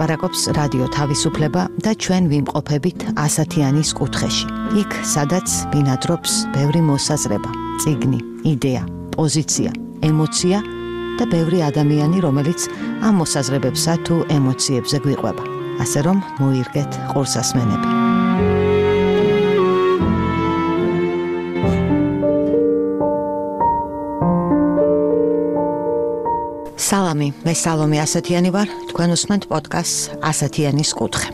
ლაპარაკობს რადიო თავისუფლება და ჩვენ ვიმყოფებით ასათიანის კუთხეში. იქ, სადაც ბინადრობს ბევრი მოსაზრება, წიგნი, იდეა, პოზიცია, ემოცია და ბევრი ადამიანი, რომელიც ამ მოსაზრებებსა თუ ემოციებზე გვიყვება. ასე რომ მოირგეთ ყურსასმენები. სალამი, მე სალომე ასათიანი ვარ, თქვენ უსმენთ პოდკასტს ასათიანის კუთხე.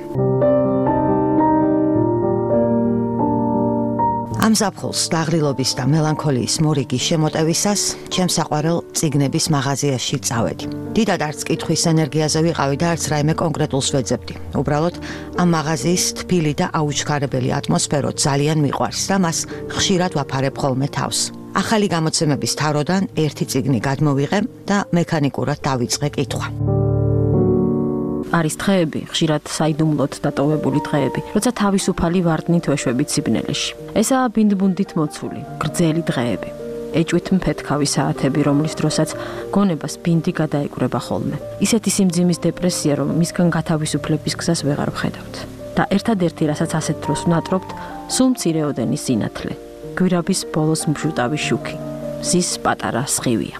ამ ზაფხულს დაღრილობის და მელანქოლიის მორიგის შემოტევისას ჩემს საყვარელ წიგნების მაღაზიაში წავედი. დიდად არც კითხვის ენერგიაზე ვიყავი და არც რაიმე კონკრეტულს ვეძებდი. უბრალოდ ამ მაღაზიის თბილი და აუჩქარებელი ატმოსფერო ძალიან მიყვარს და მას ხშირად ვაფარებ ხოლმე თავს. ახალი გამოცემების თაროდან ერთი წიგნი გადმოვიღე და მექანიკურად დავიწყე კითხვა. არის დღეები, ხშირად საიდუმლოდ დატოვებული დღეები, როცა თავისუფალი ვარდნით ვეშვებით სიბნელეში. ესაა ბინდბუნდით მოცული, გრძელი დღეები. ეჭვით მფეთქავი საათები, რომლის დროსაც გონებას ბინდი გადაეკვრება ხოლმე. ისეთი სიმძიმის დეპრესია, რომ მისგან გათავისუფლების გზას ვეღარ ვხედავთ. და ერთადერთი, რასაც ასეთ დროს ვნატრობთ, სულ მცირეოდენი სინათლე. გვირაბის ბოლოს მშუტავი შუქი, მზის პატარა სხივია.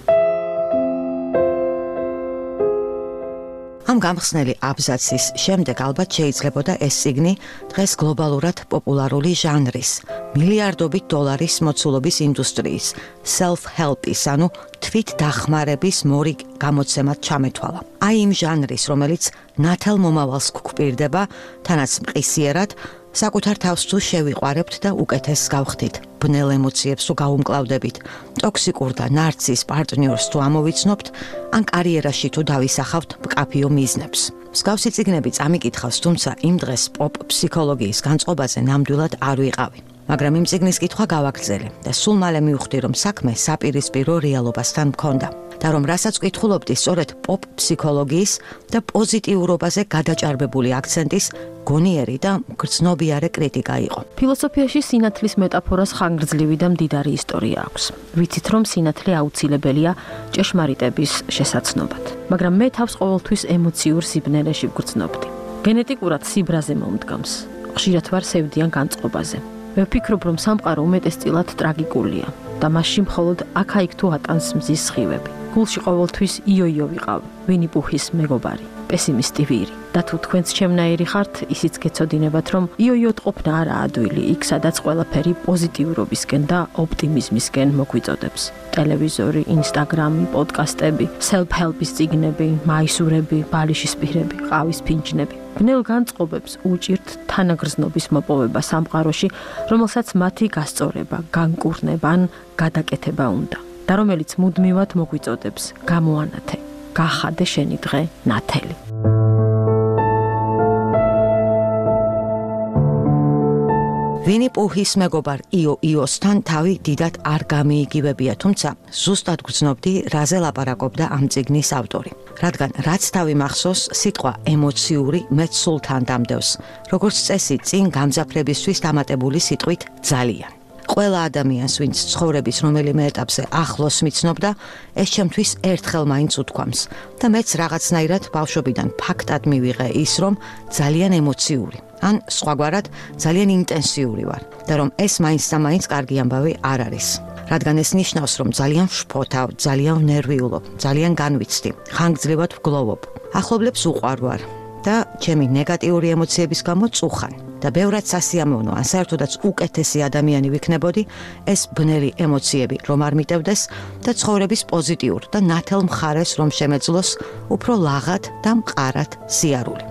ამ გამხსნელი აბზაცის შემდეგ ალბათ შეიძლებოდა ეს წიგნი დღეს გლობალურად პოპულარული ჟანრის, მილიარდობით დოლარის მოცულობის ინდუსტრიის, self-help-ის, ანუ თვით დახმარების მორიგ გამოცემად ჩამეთვალა. აი იმ ჟანრის, რომელიც ნათელ მომავალს გვკვირდება, თანაც მყისიერად, საკუთარ თავს თუ შევიყვარებთ და უკეთესს გავხდით, ბნელ ემოციებს თუ გაუმკლავდებით, ტოქსიკურ და ნარცის პარტნიორს თუ ამოვიცნობთ, ან კარიერაში თუ დავისახავთ მკაფიო მიზნებს. მსგავსი წიგნები წამიკითხავს, თუმცა იმ დღეს პოპ ფსიქოლოგიის განწყობაზე ნამდვილად არ ვიყავი. მაგრამ იმ წიგნის კითხვა გავაგრძელე და სულ მალე მივხვდი, რომ საქმე საპირისპირო რეალობასთან მქონდა. და რომ რასაც ვკითხულობდი, სწორედ პოპ ფსიქოლოგიის და პოზიტიურობაზე გადაჭარბებული აქცენტის გონიერი და გრძნობიარე კრიტიკა იყო. ფილოსოფიაში სინათლის მეტაფორას ხანგრძლივი და მდიდარი ისტორია აქვს. ვიცით, რომ სინათლე აუცილებელია ჭეშმარიტების შესაცნობად. მაგრამ მე თავს ყოველთვის ემოციურ სიბნელეში ვგრძნობდი. გენეტიკურად სიბრაზე მომდგამს. ხშირად ვარ სევდიან განწყობაზე. მე ვფიქრობ, რომ სამყარო უმეტესწილად ტრაგიკულია და მასში მხოლოდ აქა-იქ თუ ატანს მზის სხივები. გულში ყოველთვის იო-იო ვიყავ, ვინი პუჰის მეგობარი, პესიმისტი ვირი. და თუ თქვენც ჩემნაირი ხართ, ისიც გეცოდინებათ, რომ იო-იოდ ყოფნა არაა ადვილი, იქ სადაც ყველაფერი პოზიტიურობისკენ და ოპტიმიზმისკენ მოგვიწოდებს. ტელევიზორი, ინსტაგრამი, პოდკასტები, self-help-ის წიგნები, მაისურები, ბალიშისპირები, ყავის ფინჯნები. ბნელ განწყობებს უჭირთ თანაგრძნობის მოპოვება სამყაროში, რომელსაც მათი გასწორება, განკურნება ან გადაკეთება უნდა. და რომელიც მუდმივად მოგვიწოდებს, გამოანათე, გახადე შენი დღე ნათელი. ვინი პუჰის მეგობარ იო-იოსთან თავი დიდად არ გამიიგივებია, თუმცა ზუსტად გრძნობდი, რაზე ლაპარაკობდა ამ წიგნის ავტორი. რადგან რაც თავი მახსოვს, სიტყვა ემოციური მეც სულ თან დამდევს, როგორც წესი წინ გამძაფრებისთვის დამატებული სიტყვით ძალიან. ყველა ადამიანს, ვინც ცხოვრების რომელიმე ეტაპზე ახლოს მიცნობდა, ეს ჩემთვის ერთხელ მაინც უთქვამს და მეც რაღაცნაირად ბავშვობიდან ფაქტად მივიღე ის, რომ ძალიან ემოციური, ან სხვაგვარად ძალიან ინტენსიური ვარ და რომ ეს მაინც და მაინც კარგი ამბავი არ არის. რადგან ეს ნიშნავს, რომ ძალიან ვშფოთავ, ძალიან ვნერვიულობ, ძალიან განვიცდი, ხანგრძლივად ვგლოვობ. ახლობლებს უყვარ ვარ და ჩემი ნეგატიური ემოციების გამო წუხან. და ბევრად სასიამოვნო, ან საერთოდაც უკეთესი ადამიანი ვიქნებოდი, ეს ბნელი ემოციები რომ არ მიტევდეს და ცხოვრების პოზიტიურ და ნათელ მხარეს რომ შემეძლოს უფრო ლაღად და მყარად სიარული.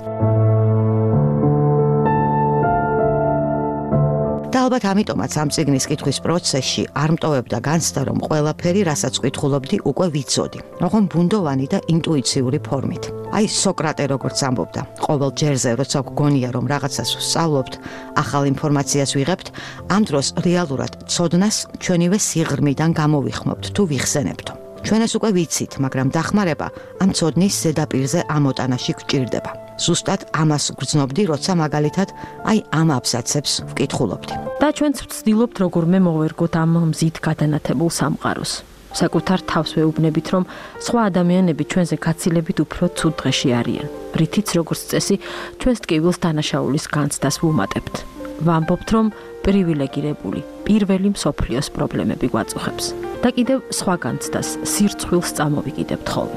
და ალბათ ამიტომაც ამ წიგნის კითხვის პროცესში არ მტოვებდა განცდა, რომ ყველაფერი, რასაც ვკითხულობდი, უკვე ვიცოდი, ოღონდ ბუნდოვანი და ინტუიციური ფორმით. აი სოკრატე როგორც ამბობდა, ყოველ ჯერზე როცა გგონია, რომ რაღაცას ვსწავლობთ, ახალ ინფორმაციას ვიღებთ, ამ დროს რეალურად ცოდნას ჩვენივე სიღრმიდან გამოვიხმობთ თუ ვიხსენებთ. ჩვენ ეს უკვე ვიცით, მაგრამ დახმარება ამ ცოდნის ზედაპირზე ამოტანაში გვჭირდება. ზუსტად ამას გრძნობდი, როცა მაგალითად აი ამ აბზაცებს ვკითხულობდი. და ჩვენც ვცდილობთ როგორმე მოვერგოთ ამ მზით გადანათებულ სამყაროს. საკუთარ თავს ვეუბნებით, რომ სხვა ადამიანები ჩვენზე გაცილებით უფრო ცუდ დღეში არიან. რითიც როგორც წესი, ჩვენს ტკივილს დანაშაულის განცდას ვუმატებთ. ვამბობთ, რომ პრივილეგირებული, პირველი მსოფლიოს პრობლემები გვაწუხებს. და კიდევ სხვა განცდას, სირცხვილს წამოვიკიდებთ ხოლმე.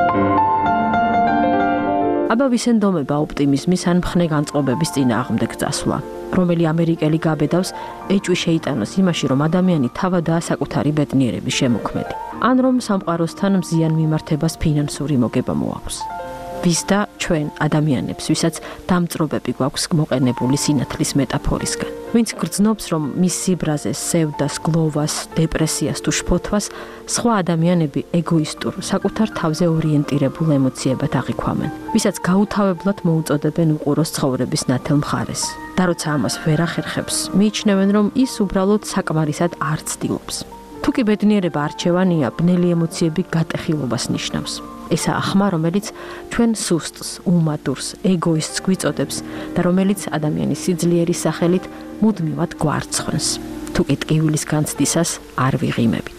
აბა ვისენდომება ოპტიმიზმის ან მხნე განწყობების წინააღმდეგ წასვლა, რომელი ამერიკელი გაბედავს ეჭვი შეიტანოს იმაში, რომ ადამიანი თავადაა საკუთარი ბედნიერების შემოქმედი, ან რომ სამყაროსთან მზიან მიმართებას ფინანსური მოგება მოაქვს. ვის და ჩვენ ადამიანებს, ვისაც დამწრობები გვაქვს მოყენებული სინათლის მეტაფორისგან. ვინც გრძნობს, რომ მის სიბრაზეს, სევდას, გლოვას, დეპრესიას თუ შფოთვას სხვა ადამიანები ეგოისტურ, საკუთარ თავზე ორიენტირებულ ემოციებად აღიქვამენ, ვისაც გაუთავებლად მოუწოდებენ უყუროს ცხოვრების ნათელ მხარეს. და როცა ამას ვერ ახერხებს, მიიჩნევენ, რომ ის უბრალოდ საკმარისად არ ცდილობს. თუ კი ბედნიერება არჩევანია, ბნელი ემოციები გატეხილობას ნიშნავს. ესაა ხმა, რომელიც ჩვენ სუსტს, უმადურს, ეგოისტს გვიწოდებს და რომელიც ადამიანის სიძლიერის სახელით მუდმივად გვარცხნს. თუ კი ტკივილის განცდისას არ ვიღიმებით.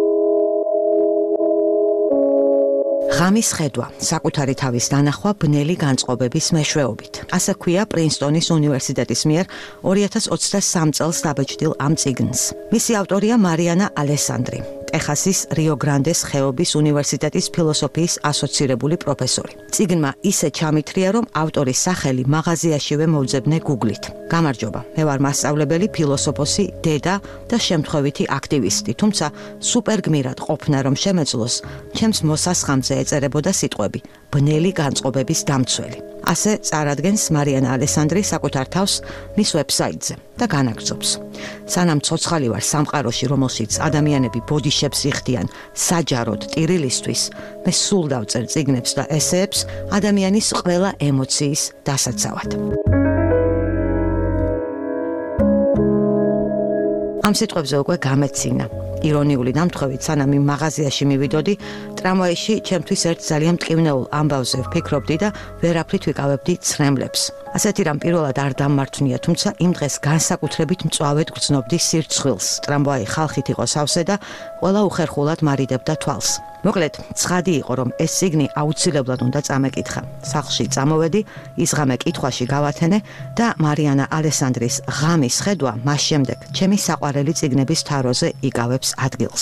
ღამის ხედვა, საკუთარი თავის დანახვა ბნელი განწყობების მეშვეობით. ასე ქვია პრინსტონის უნივერსიტეტის მიერ 2023 წელს დაბეჭდილ ამ წიგნს. მისი ავტორია მარიანა ალესანდრი, ტეხასის რიო-გრანდეს ხეობის უნივერსიტეტის ფილოსოფიის ასოცირებული პროფესორი. წიგნმა ისე ჩამithრია, რომ ავტორის სახელი მაღაზიაშივე მოვძებნე Google-ით. გამარჯობა, მე ვარ მასწავლებელი, ფილოსოფოსი, დედა და შემთხვევითი აქტივისტი, თუმცა სუპერგმირად ყოფნა რომ შემეძლოს, ჩემს მოსასხამზე ეწერებოდა სიტყვები ბნელი განწყობების დამცველი. ასე წარადგენს მარიანა ალესანდრი საკუთარ თავს მის ვებსაიტზე და განაგრძობს. სანამ ცოცხალი ვარ სამყაროში, რომელშიც ადამიანები ბოდიშებს იხდიან საჯაროდ ტირილისთვის, მე სულ დავწერ წიგნებს და ესეებს ადამიანის ყველა ემოციის დასაცავად. ამ სიტყვებზე უკვე გამეცინა. ირონიული დამთხოვით, სანამ იმ მაღაზიაში მივიდოდი, ტრამვაიში ჩემთვის ერთ ძალიან მტკივნეულ ამბავზე ვფიქრობდი და ვერაფრით ვიკავებდი ცრემლებს. ასეთი რამ პირველად არ დამმართვნია, თუმცა იმ დღეს განსაკუთრებით მწვავედ გრძნობდი სირცხვილს. ტრამვაი ხალხით იყო სავსე და ყველა უხერხულად მარიდებდა თვალს. მოკლედ, ცხადი იყო, რომ ეს წიგნი აუცილებლად უნდა წამეკითხა. სახლში წამოვედი, ის ღამე კითხვაში გავათენე და მარიანა ალესანდრის ღამის ხედვა მას შემდეგ ჩემი საყვარელი წიგნების თაროზე იკავებს ადგილს.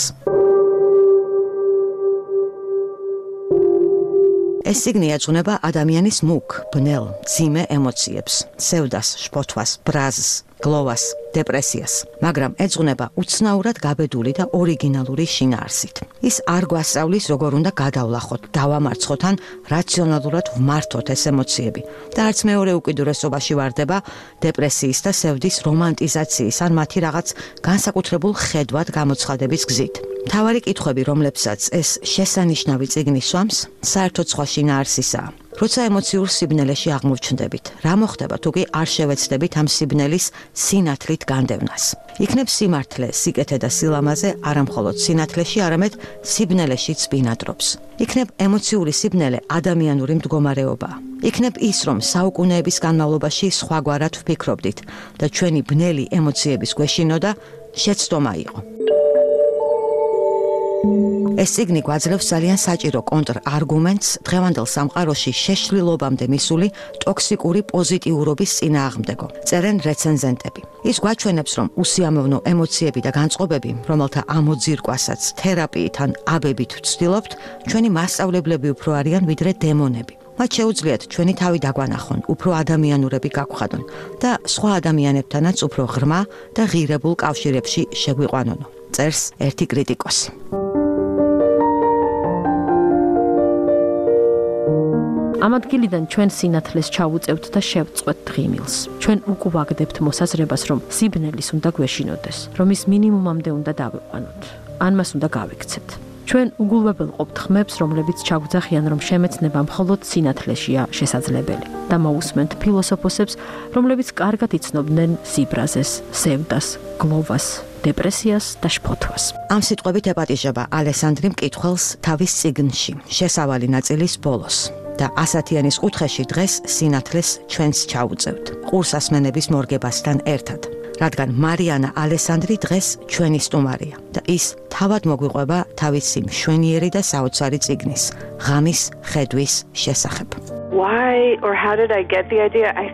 ეს წიგნი ეძღვნება ადამიანის მუქ, ბნელ, მძიმე ემოციებს, სევდას, შფოთვას, ბრაზს, გლოვას, დეპრესიას, მაგრამ ეძღვნება უცნაურად გაბედული და ორიგინალური შინაარსით. ის არ გვასწავლის, როგორ უნდა გადავლახოთ, დავამარცხოთ ან რაციონალურად ვმართოთ ეს ემოციები და არც მეორე უკიდურესობაში ვარდება დეპრესიის და სევდის რომანტიზაციის ან მათი რაღაც განსაკუთრებულ ხედვად გამოცხადების გზით. მთავარი კითხვები, რომლებსაც ეს შესანიშნავი წიგნი სვამს, საერთოდ სხვა შინაარსისაა. როცა ემოციურ სიბნელეში აღმოჩნდებით, რა მოხდება თუ კი არ შევეცდებით ამ სიბნელის სინათლით განდევნას? იქნებ სიმართლე, სიკეთე და სილამაზე არამხოლოდ სინათლეში, არამედ სიბნელეშიც ბინადრობს. იქნებ ემოციური სიბნელე ადამიანური მდგომარეობაა. იქნებ ის, რომ საუკუნეების განმავლობაში სხვაგვარად ვფიქრობდით და ჩვენი ბნელი ემოციების გვეშინო და შეცდომა იყო. ეს წიგნი გვაძლევს ძალიან საჭირო კონტრ-არგუმენტს დღევანდელ სამყაროში შეშლილობამდე მისული ტოქსიკური პოზიტიურობის წინააღმდეგო. წერენ რეცენზენტები. ის გვაჩვენებს, რომ უსიამოვნო ემოციები და განწყობები, რომელთა ამოძირკვასაც თერაპიით ან აბებით ვცდილობთ, ჩვენი მასწავლებლები უფრო არიან ვიდრე დემონები. მათ შეუძლიათ ჩვენი თავი დაგვანახონ, უფრო ადამიანურები გაგვხადონ და სხვა ადამიანებთანაც უფრო ღრმა და ღირებულ კავშირებში შეგვიყვანონო. წერს ერთი კრიტიკოსი. ამ ადგილიდან ჩვენ სინათლეს ჩავუწევთ და შევწყვეტ ღიმილს. ჩვენ უკვაგდებთ მოსაზრებას, რომ სიბნელის უნდა გვეშინოდეს, რომ ის მინიმუმამდე უნდა დავიყვანოთ, ან მას უნდა გავიქცეთ. ჩვენ უგულვებელყოფთ ხმებს, რომლებიც ჩაგვძახიან, რომ შემეცნება მხოლოდ სინათლეშია შესაძლებელი და მოусმენთ ფილოსოფოსებს, რომლებიც კარგად იცნობდნენ სიბრაზეს, სევდას, გლოვას, დეპრესიას და შფოთვას. ამ სიტყვებით ეპატიჟება ალესანდრი მკითხველს თავის წიგნში, შესავალი ნაწილის ბოლოს. და ასათიანის კუთხეში დღეს სინათლეს ჩვენს ჩაუწევთ, ყურსასმენების მორგებასთან ერთად. რადგან მარიანა ალესანდრი დღეს ჩვენი სტუმარია და ის თავად მოგვიყვება თავისი მშვენიერი და საოცარი წიგნის ღამის ხედვის შესახებ. Why or how did I get the idea? I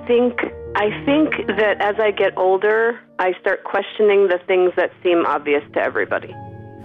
think that as I get older, I start questioning the things that seem obvious to everybody.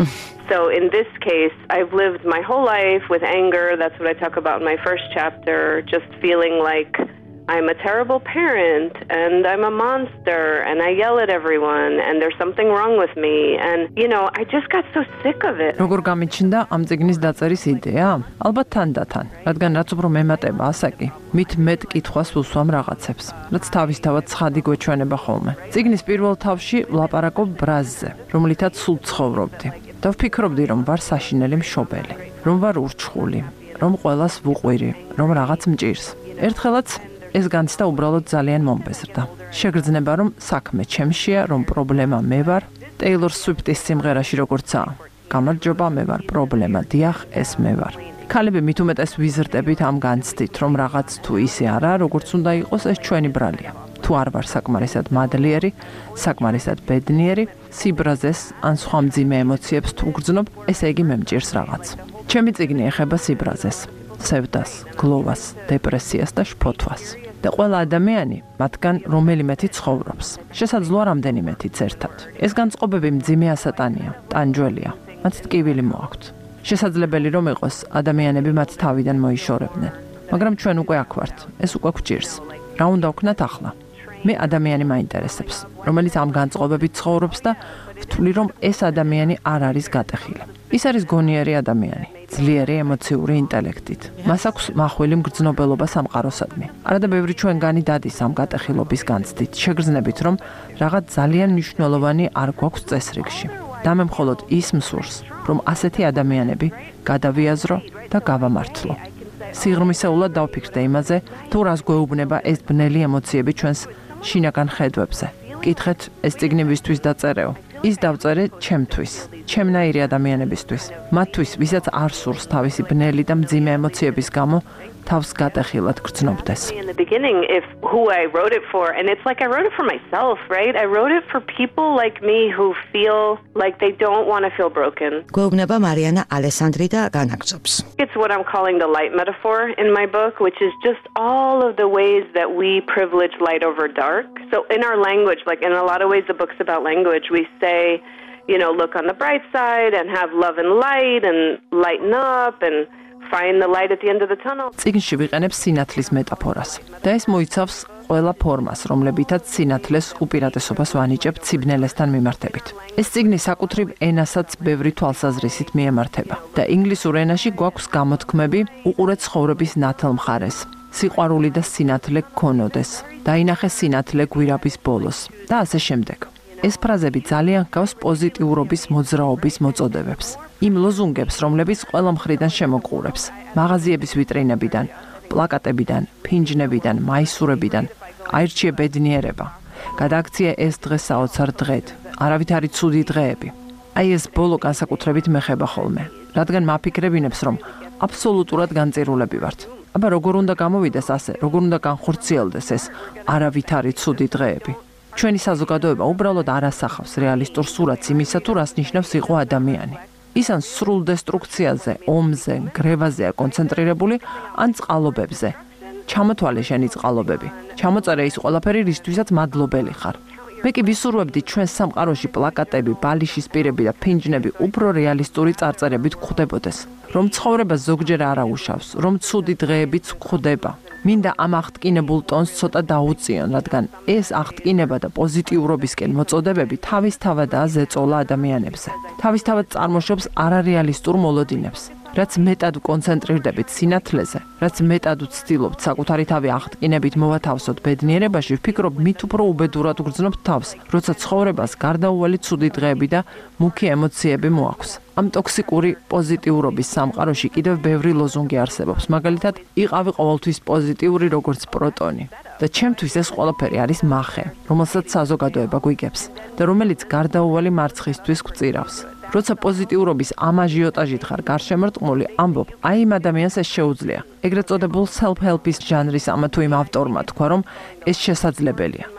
So in this case, I've lived my whole life with anger. That's what I talk about in my first chapter, just feeling like I'm a terrible parent and I'm a monster and I yell at everyone and there's something wrong with me and I just got so sick of it. როგორ გამიჩნდა ამ წიგნის დაწერის იდეა? ალბათ თანდათან, რადგან რაც უფრო მემატება ასაკი, მით მეტ კითხვას უსვამ რაღაცებს, რაც თავისთავად ცხადი გვეჩვენება ხოლმე. წიგნის პირველ თავში ვლაპარაკობ ბრაზზე, რომლითაც სულ ცხოვრობდი. და ვფიქრობდი, რომ ვარ საშინელი მშობელი, რომ ვარ ურჩხული, რომ ყველას ვუყვირი, რომ რაღაც მჭირს. ერთხელაც ეს განცდა უბრალოდ ძალიან მომბეზრდა. შეგრძნება, რომ საქმე ჩემშია, რომ პრობლემა მე ვარ, ტეილორ სვიფტის სიმღერაში როგორცაა. გამარჯობა, მე ვარ პრობლემა, დიახ, ეს მე ვარ. ქალები მით უმეტეს ვიზრდებით ამ განცდით, რომ რაღაც თუ ისე არა, როგორც უნდა იყოს, ეს ჩვენი ბრალია. თუ არ ვარ საკმარისად მადლიერი, საკმარისად ბედნიერი, სიბრაზეს ან სხვა მძიმე ემოციებს თუ გრძნობ, ესე იგი მე მჭირს რაღაც. ჩემი წიგნი ეხება სიბრაზეს, სევდას, გლოვას, დეპრესიას და შფოთვას. და ყველა ადამიანი მათგან რომელიმეთი ცხოვრობს. შესაძლოა რამდენიმეთიც ერთად. ეს განწყობები მძიმე ასატანია, ტანჯველია, მათ ტკივილი მოაქვთ. შესაძლებელი რომ იყოს ადამიანები მათ თავიდან მოიშორებდნენ. მაგრამ ჩვენ უკვე აქ ვართ, ეს უკვე გვჭირს. რა უნდა ვქნათ ახლა? მე ადამიანი მაინტერესებს, რომელიც ამ განწყობებით ცხოვრობს და ვთვლი რომ ეს ადამიანი არ არის გატეხილი. ის არის გონიერი ადამიანი, ძლიერი ემოციური ინტელექტით. მას აქვს მახვილი მგრძნობელობა სამყაროსადმი. არადა ბევრი ჩვენგანი დადის ამ გატეხილობის განცდით, შეგრძნებით რომ რაღაც ძალიან მნიშვნელოვანი არ გვაქვს წესრიგში. და მე მხოლოდ ის მსურს, რომ ასეთი ადამიანები გადავიაზრო და გავამართლო. სიღრმისეულად დავფიქრდე იმაზე, თუ რას გვეუბნება ეს ბნელი ემოციები ჩვენს შინაგან ხედვებზე. კითხეთ, ეს წიგნი ვისთვის დაწერეო? ის დავწერე ჩემთვის, ჩემნაირი ადამიანებისთვის, მათთვის, ვისაც არ სურს თავისი ბნელი და მძიმე ემოციების გამო თავს გატეხილად გრძნობდეს. In the beginning, if who I wrote it for, and it's like I wrote it for myself, right? I wrote it for people like me who feel like they don't want to feel broken. გვეუბნება მარიანა ალესანდრი და განაგრძობს. It's what I'm calling the light metaphor in my book, which is just all of the ways that we privilege light over dark. So in our language, like in a lot of ways the book's about language, we say, look on the bright side and have love and light and lighten up and find the light at the end of the tunnel. წიგნში ვიყენებ სინათლის მეტაფორას და ეს მოიცავს ყველა ფორმას, რომლებითაც სინათლეს უპირატესობას ვანიჭებთ სიბნელესთან მიმართებით. ეს წიგნი საკუთრივ ენასაც ბევრი თვალსაზრისით მიემართება და ინგლისურ ენაში გვაქვს გამოთქმები უყურე ცხოვრების ნათელ მხარეს, სიყვარული და სინათლე გქონოდეს, დაინახე სინათლე გვირაბის ბოლოს და ასე შემდეგ. ეს ფრაზები ძალიან ჰგავს პოზიტიურობის მოძრაობის მოწოდებებს. იმ ლოზუნგებს, რომლებიც ყველა მხრიდან შემოყურებს, მაღაზიების ვიტრინებიდან, პლაკატებიდან, ფინჯნებიდან, მაისურებიდან, აირჩიე ბედნიერება. გადააქცია ეს დღე საოცარ დღედ, არავითარი ცუდი დღეები. აი ეს ბოლო განსაკუთრებით მეხება ხოლმე, რადგან მაფიქრებინებს, რომ აბსოლუტურად განწირულები ვართ. აბა როგორ უნდა გამოვიდეს ასე, როგორ უნდა განხორციელდეს ეს არავითარი ცუდი დღეები. ჩვენი საზოგადოება უბრალოდ არ ასახავს რეალისტურ სურათს იმისა, თუ რას ნიშნავს იყო ადამიანი. ის ან სრულ დესტრუქციაზე, ომზე, გრევაზეა კონცენტრირებული, ან წყალობებზე. ჩამოთვალე შენი წყალობები. ჩამოწერე ის ყველაფერი, რისთვისაც მადლობელი ხარ. მე კი ვისურვებდი ჩვენს სამყაროში პლაკატები, ბალიშის პირები და ფინჯნები უფრო რეალისტური წარწერებით გვხვდებოდეს. რომ ცხოვრება ზოგჯერ არ აუშავს, რომ ცუდი დღეებიც გვხვდება. მინდა ამ აღტკინებულ ტონს ცოტა დაუწიონ, რადგან ეს აღტკინება და პოზიტიურობისკენ მოწოდებები თავისთავადაა ზეწოლა ადამიანებზე. თავისთავად წარმოშობს არარეალისტურ მოლოდინებს. რაც მეტად კონცენტრირდებით სინათლეზე, რაც მეტად ვცდილობთ საკუთარი თავი აღტკინებით მოვათავსოთ ბედნიერებაში, ვფიქრობ მით უფრო უბედურად ვგრძნობთ თავს, როცა ცხოვრებას გარდაუვალი ცუდი დღეები და მუქი ემოციები მოაქვს. ამ ტოქსიკური პოზიტიურობის სამყაროში კიდევ ბევრი ლოზუნგი არსებობს. მაგალითად, იყავი ყოველთვის პოზიტიური როგორც პროტონი. და ჩემთვის ეს ყველაფერი არის მახე, რომელსაც საზოგადოება გვიგებს და რომელიც გარდაუვალი მარცხისთვის გვწირავს. როცა პოზიტიურობის ამ აჟიოტაჟით ხარ გარშემორტყმული, ამბობ, აი იმ ადამიანს ეს შეუძლია. ეგრეთ წოდებულ self-help-ის ჟანრის ამა თუ იმ ავტორმა თქვა, რომ ეს შესაძლებელია.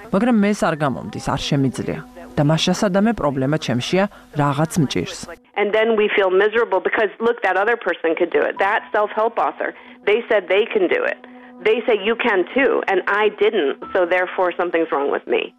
მაგრამ მეს არ გამომდის, არ შემიძლია. და მას შესადამე პრობლემა ჩემშია რაღაც მჭირს. And then we feel miserable because look, that other person could do it. That self-help author, they said they can do it. They say you can too, and I didn't, so therefore something's wrong with me.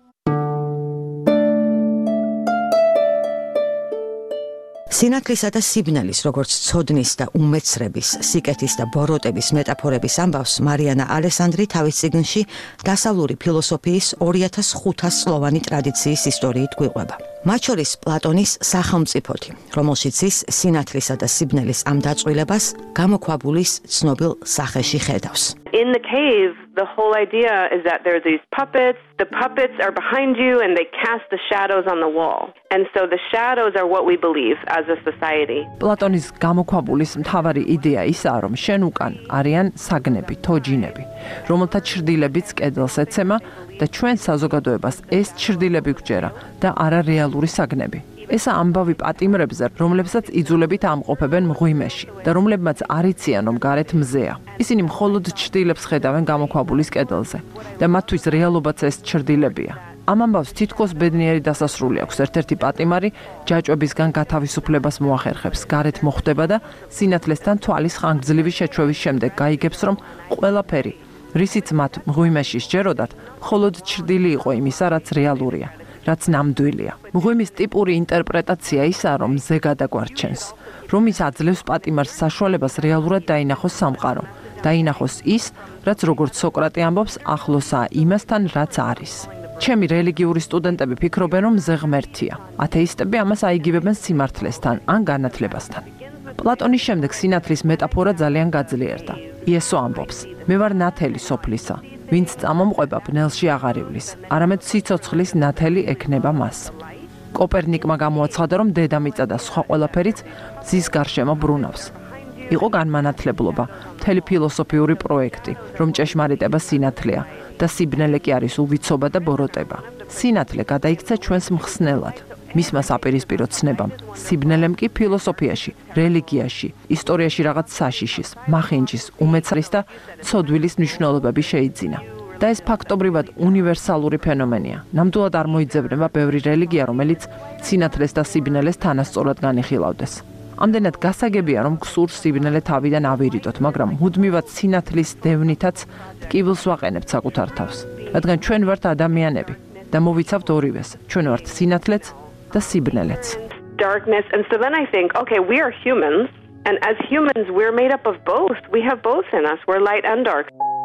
სინათლისა და სიბნელის, როგორც ცოდნის და უმეცრების, სიკეთის და ბოროტების მეტაფორების ამბავს მარიანა ალესანდრი თავის წიგნში დასავლური ფილოსოფიის 2500 სლოვანი ტრადიციის ისტორიით გვიყვება. მათ შორის პლატონის სახელმწიფოთი, რომელშიც ის სინათლისა და სიბნელის ამ დაწყვილებას გამოქვაბულის ცნობილ სახეში ხედავს. In the cave, the whole idea is that there are these puppets. The puppets are behind you and they cast the shadows on the wall. And so the shadows are what we believe as a society. პლატონის გამოქვაბულის მთავარი იდეა ისაა, რომ შენ უკან არიან საგნები, თოჯინები, რომელთა ჩრდილებიც კედელს ეცემა და ჩვენ საზოგადოებას ეს ჩრდილები გვჯერა და არა რეალური საგნები. ესა ამბავი პატიმრებზე, რომლებსაც იძულებით ამყოფებენ მღვიმეში და რომლებმაც არ იციან, რომ გარეთ მზეა. ისინი მხოლოდ ჩრდილებს ხედავენ გამოქვაბულის კედელზე და მათთვის რეალობაც ეს ჩრდილებია. ამ ამბავს თითქოს ბედნიერი დასასრული აქვს. ერთ-ერთი პატიმარი ჯაჭვებისგან გათავისუფლებას მოახერხებს, გარეთ მოხვდება და სინათლესთან თვალის ხანგრძლივი შეჩვევის შემდეგ გაიგებს, რომ ყველაფერი, რისიც მათ მღვიმეში სჯეროდათ, მხოლოდ ჩრდილი იყო იმისა, რაც რეალურია. რაც ნამდვილია. მღვიმის ტიპური ინტერპრეტაცია ისაა, რომ მზე გადაგვარჩენს, რომ ის აძლევს პატიმარს საშუალებას რეალურად დაინახოს სამყარო, დაინახოს ის, რაც როგორც სოკრატე ამბობს, ახლოსაა იმასთან, რაც არის. ჩემი რელიგიური სტუდენტები ფიქრობენ, რომ მზე ღმერთია. ათეისტები ამას აიგივებენ სიმართლესთან ან განათლებასთან. პლატონის შემდეგ სინათლის მეტაფორა ძალიან გაძლიერდა. იესო ამბობს: მე ვარ ნათელი სოფლისა. ვინც წამომყვება ბნელში აღარ ივლის, არამედ სიცოცხლის ნათელი ექნება მას. კოპერნიკმა გამოაცხადა, რომ დედამიწა და სხვა ყველაფერიც მზის გარშემო ბრუნავს. იყო განმანათლებლობა, მთელი ფილოსოფიური პროექტი, რომ ჭეშმარიტება სინათლეა და სიბნელე კი არის უვიცობა და ბოროტება. სინათლე გადაიქცა ჩვენს მხსნელად, მისმა საპირისპირო ცნებამ, სიბნელემ კი ფილოსოფიაში, რელიგიაში, ისტორიაში რაღაც საშიშის, მახინჯის, უმეცრის და ცოდვილის მნიშვნელობები შეიძინა. და ეს ფაქტობრივად უნივერსალური ფენომენია. ნამდვილად არ მოიძებნება ბევრი რელიგია, რომელიც სინათლეს და სიბნელეს თანასწორად განიხილავდეს. ამდენად გასაგებია, რომ გსურს სიბნელე თავიდან ავირიდოთ, მაგრამ მუდმივად სინათლის დევნითაც ტკივილს ვაყენებთ საკუთარ თავს, რადგან ჩვენ ვართ ადამიანები და მოვიცავთ ორივეს. ჩვენ ვართ სინათლეც და სიბნელეც. Darkness, and so then I think, okay, we are humans, and as humans, we're made up of both. We have both in us. We're light and dark.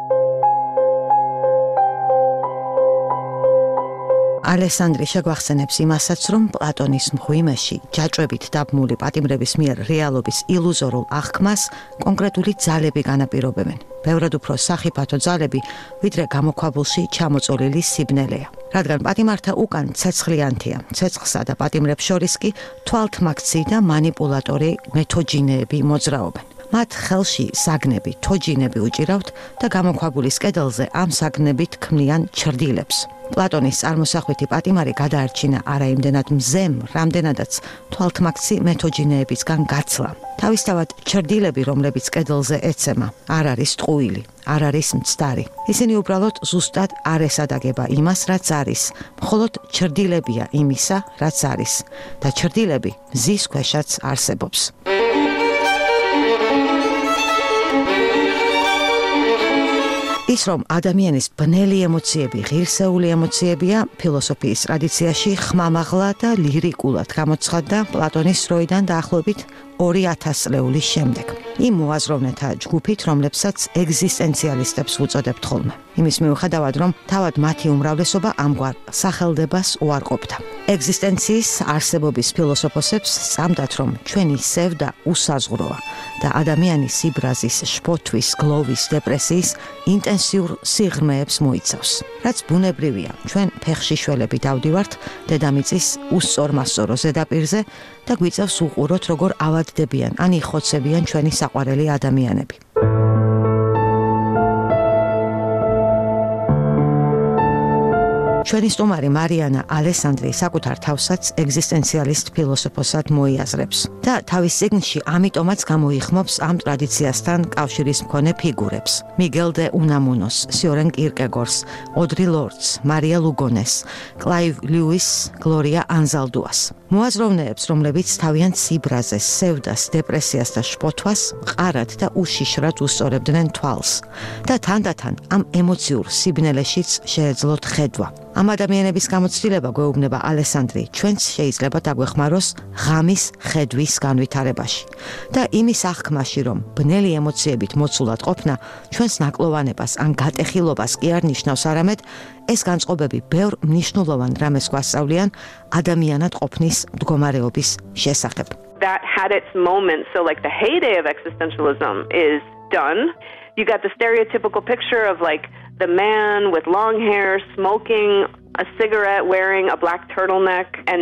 ალესანდრი შეგვახსენებს იმასაც, რომ პლატონის მღვიმეში ჯაჭვებით დაბმული პატიმრების მიერ რეალობის ილუზორულ აღქმას კონკრეტული ძალები განაპირობებენ. ბევრად უფრო სახიფათო ძალები, ვიდრე გამოქვაბულში ჩამოწოლილი სიბნელეა. რადგან პატიმართა უკან ცეცხლიანთია, ცეცხლსა და პატიმრებს შორის კი თვალთმაქცი და მანიპულატორი მეთოჯინეები მოძრაობენ. მათ ხელში საგნები, თოჯინები უჭირავთ და გამოქვაბულის კედელზე ამ საგნებით ქმნიან ჩრდილებს. პლატონის წარმოსახვითი პატიმარი გადაარჩინა არა იმდენად მზემ, რამდენადაც თვალთმაქცი მეთოჯინეებისგან გაცლა. თავისთავად ჩრდილები, რომლებიც კედელზე ეცემა, არ არის ტყუილი, არ არის მცდარი. ისინი უბრალოდ ზუსტად არ ესადაგება იმას, რაც არის, მხოლოდ ჩრდილებია იმისა, რაც არის და ჩრდილები მზის ქვეშაც არსებობს. ის რომ ადამიანის ბნელი ემოციები, ღირსეული ემოციებია, ფილოსოფიის ტრადიციაში ხმამაღლა და ლირიკულად გამოცხადდა პლატონის დროიდან დაახლოებით 2000 წლეულის შემდეგ. იმ მოაზროვნეთა ჯგუფით, რომლებსაც ეგზისტენციალისტებს უწოდებთ ხოლმე. იმის მიუხედავად, რომ თავად მათი უმრავლესობა ამგვარ სახელდებას უარყოფდა. ეგზისტენციის არსებობის ფილოსოფოსებს სწამდათ, რომ ჩვენი სევდა უსაზღვროა და ადამიანის სიბრაზის, შფოთვის, გლოვის, დეპრესიის ინტენსიურ სიღრმეებს მოიცავს. რაც ბუნებრივია, ჩვენ ფეხშიშველები დავდივართ დედამიწის უსწორმასწორო ზედაპირზე და გვიწევს უყუროთ, როგორ ავადდებიან ან იხოცებიან ჩვენი საყვარელი ადამიანები. ჩვენი სტუმარი მარიანა ალესანდრი საკუთარ თავსაც ეგზისტენციალისტ ფილოსოფოსად მოიაზრებს და თავის წიგნში ამიტომაც გამოიხმობს ამ ტრადიციასთან კავშირის მქონე ფიგურებს: მიგელ დე უნამუნოს, სიორენ კირკეგორს, ოდრი ლორდს, მარია ლუგონეს, კლაივ ლიუის, გლორია ანზალდუას. მოაზროვნეებს, რომლებიც თავიანთ სიბრაზეს, სევდას, დეპრესიას და შფოთვას მყარად და უშიშრად უსწორებდნენ თვალს და თანდათან ამ ემოციურ სიბნელეშიც შეეძლოთ ხედვა. ამ ადამიანების გამოცდილება გვეუბნება ალესანდრი ჩვენც შეიძლება დაგვეხმაროს ღამის ხედვის განვითარებაში და იმის აღქმაში, რომ ბნელი ემოციებით მოცულად ყოფნა ჩვენს ნაკლოვანებას ან გატეხილობას კი არ ნიშნავს არამედ ეს განწყობები ბევრ მნიშვნელოვან რამეს გვასწავლიან ადამიანად ყოფნის მდგომარეობის შესახებ. That had its moment, so like the heyday of existentialism is done. You got the stereotypical picture of like the man with long hair smoking a cigarette, wearing a black turtleneck and,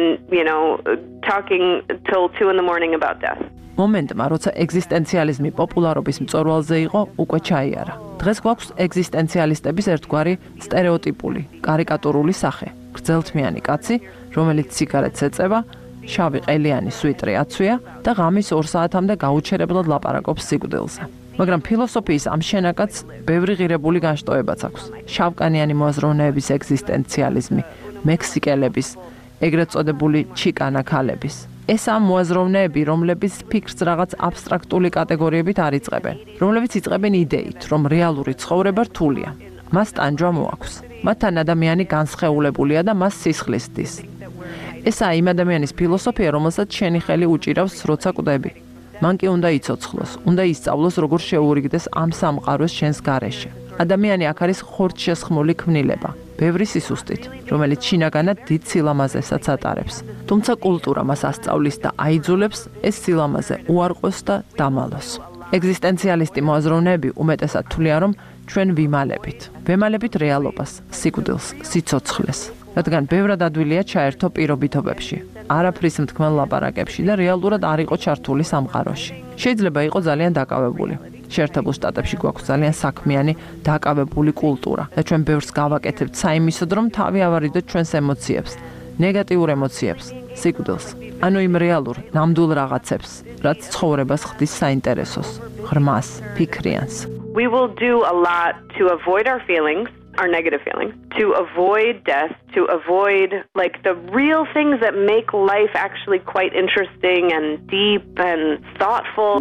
talking till 2 a.m. about death. მომენტმა, როცა ეგზისტენციალიზმი პოპულარობის მწვერვალზე იყო, უკვე ჩაიარა. დღეს გვაქვს ეგზისტენციალისტების ერთგვარი სტერეოტიპული, კარიკატურული სახე. გრძელთმიანი კაცი, რომელიც სიგარეტს ეწევა, შავი ყელიანი სვიტრი აცვია და ღამის 2 საათამდე გაუჩერებლად ლაპარაკობს სიკვდილზე. მაგრამ ფილოსოფიის ამ შენაკადს ბევრი ღირებული განშტოებაც აქვს. შავკანიანი მოაზროვნეების ეგზისტენციალიზმი, მექსიკელების, ეგრეთ წოდებული ჩიკანა ქალების. ეს ამ მოაზროვნეები, რომლებიც ფიქრს რაღაც აბსტრაქტული კატეგორიებით არ იწყებენ, რომლებიც იწყებენ იდეით, რომ რეალური ცხოვრება რთულია. მას ტანჯვა მოაქვს. მათთან ადამიანი განსხეულებულია და მას სისხლის დის. ესაა იმ ადამიანის ფილოსოფია, რომელსაც შენი ხელი უჭირავს, როცა კვდები. მან კი უნდა იცოცხლოს, უნდა ისწავლოს, როგორ შეურიგდეს ამ სამყაროს შენს გარეშე. ადამიანი აქ არის ხორცშესხმული ქმნილება, ბევრი სისუსტით, რომელიც შინაგანად დიდ სილამაზესაც ატარებს. თუმცა კულტურა მას ასწავლის და აიძულებს ეს სილამაზე უარყოს და დამალოს. ეგზისტენციალისტი მოაზროვნეები უმეტესად თვლიან, რომ ჩვენ ვემალებით რეალობას, სიკვდილს, სიცოცხლეს. რადგან ბევრად ადვილია ჩაერთო პირობითობებში, არაფრის მთქმელ ლაპარაკებში და რეალურად არ იყო ჩართული სამყაროში. შეიძლება იყო ძალიან დაკავებული. შეერთებულ შტატებში გვაქვს ძალიან საქმიანი, დაკავებული კულტურა და ჩვენ ბევრს გავაკეთებთ საიმისოდ, რომ თავი ავარიდოთ ჩვენს ემოციებს, ნეგატიურ ემოციებს, სიკვდილს, ანუ იმ რეალურ, ნამდვილ რაღაცებს, რაც ცხოვრებას ხდის საინტერესოს, ღრმას, ფიქრიანს. We will do a lot to avoid our feelings, our negative feelings, to avoid death, to avoid like the real things that make life actually quite interesting and deep and thoughtful.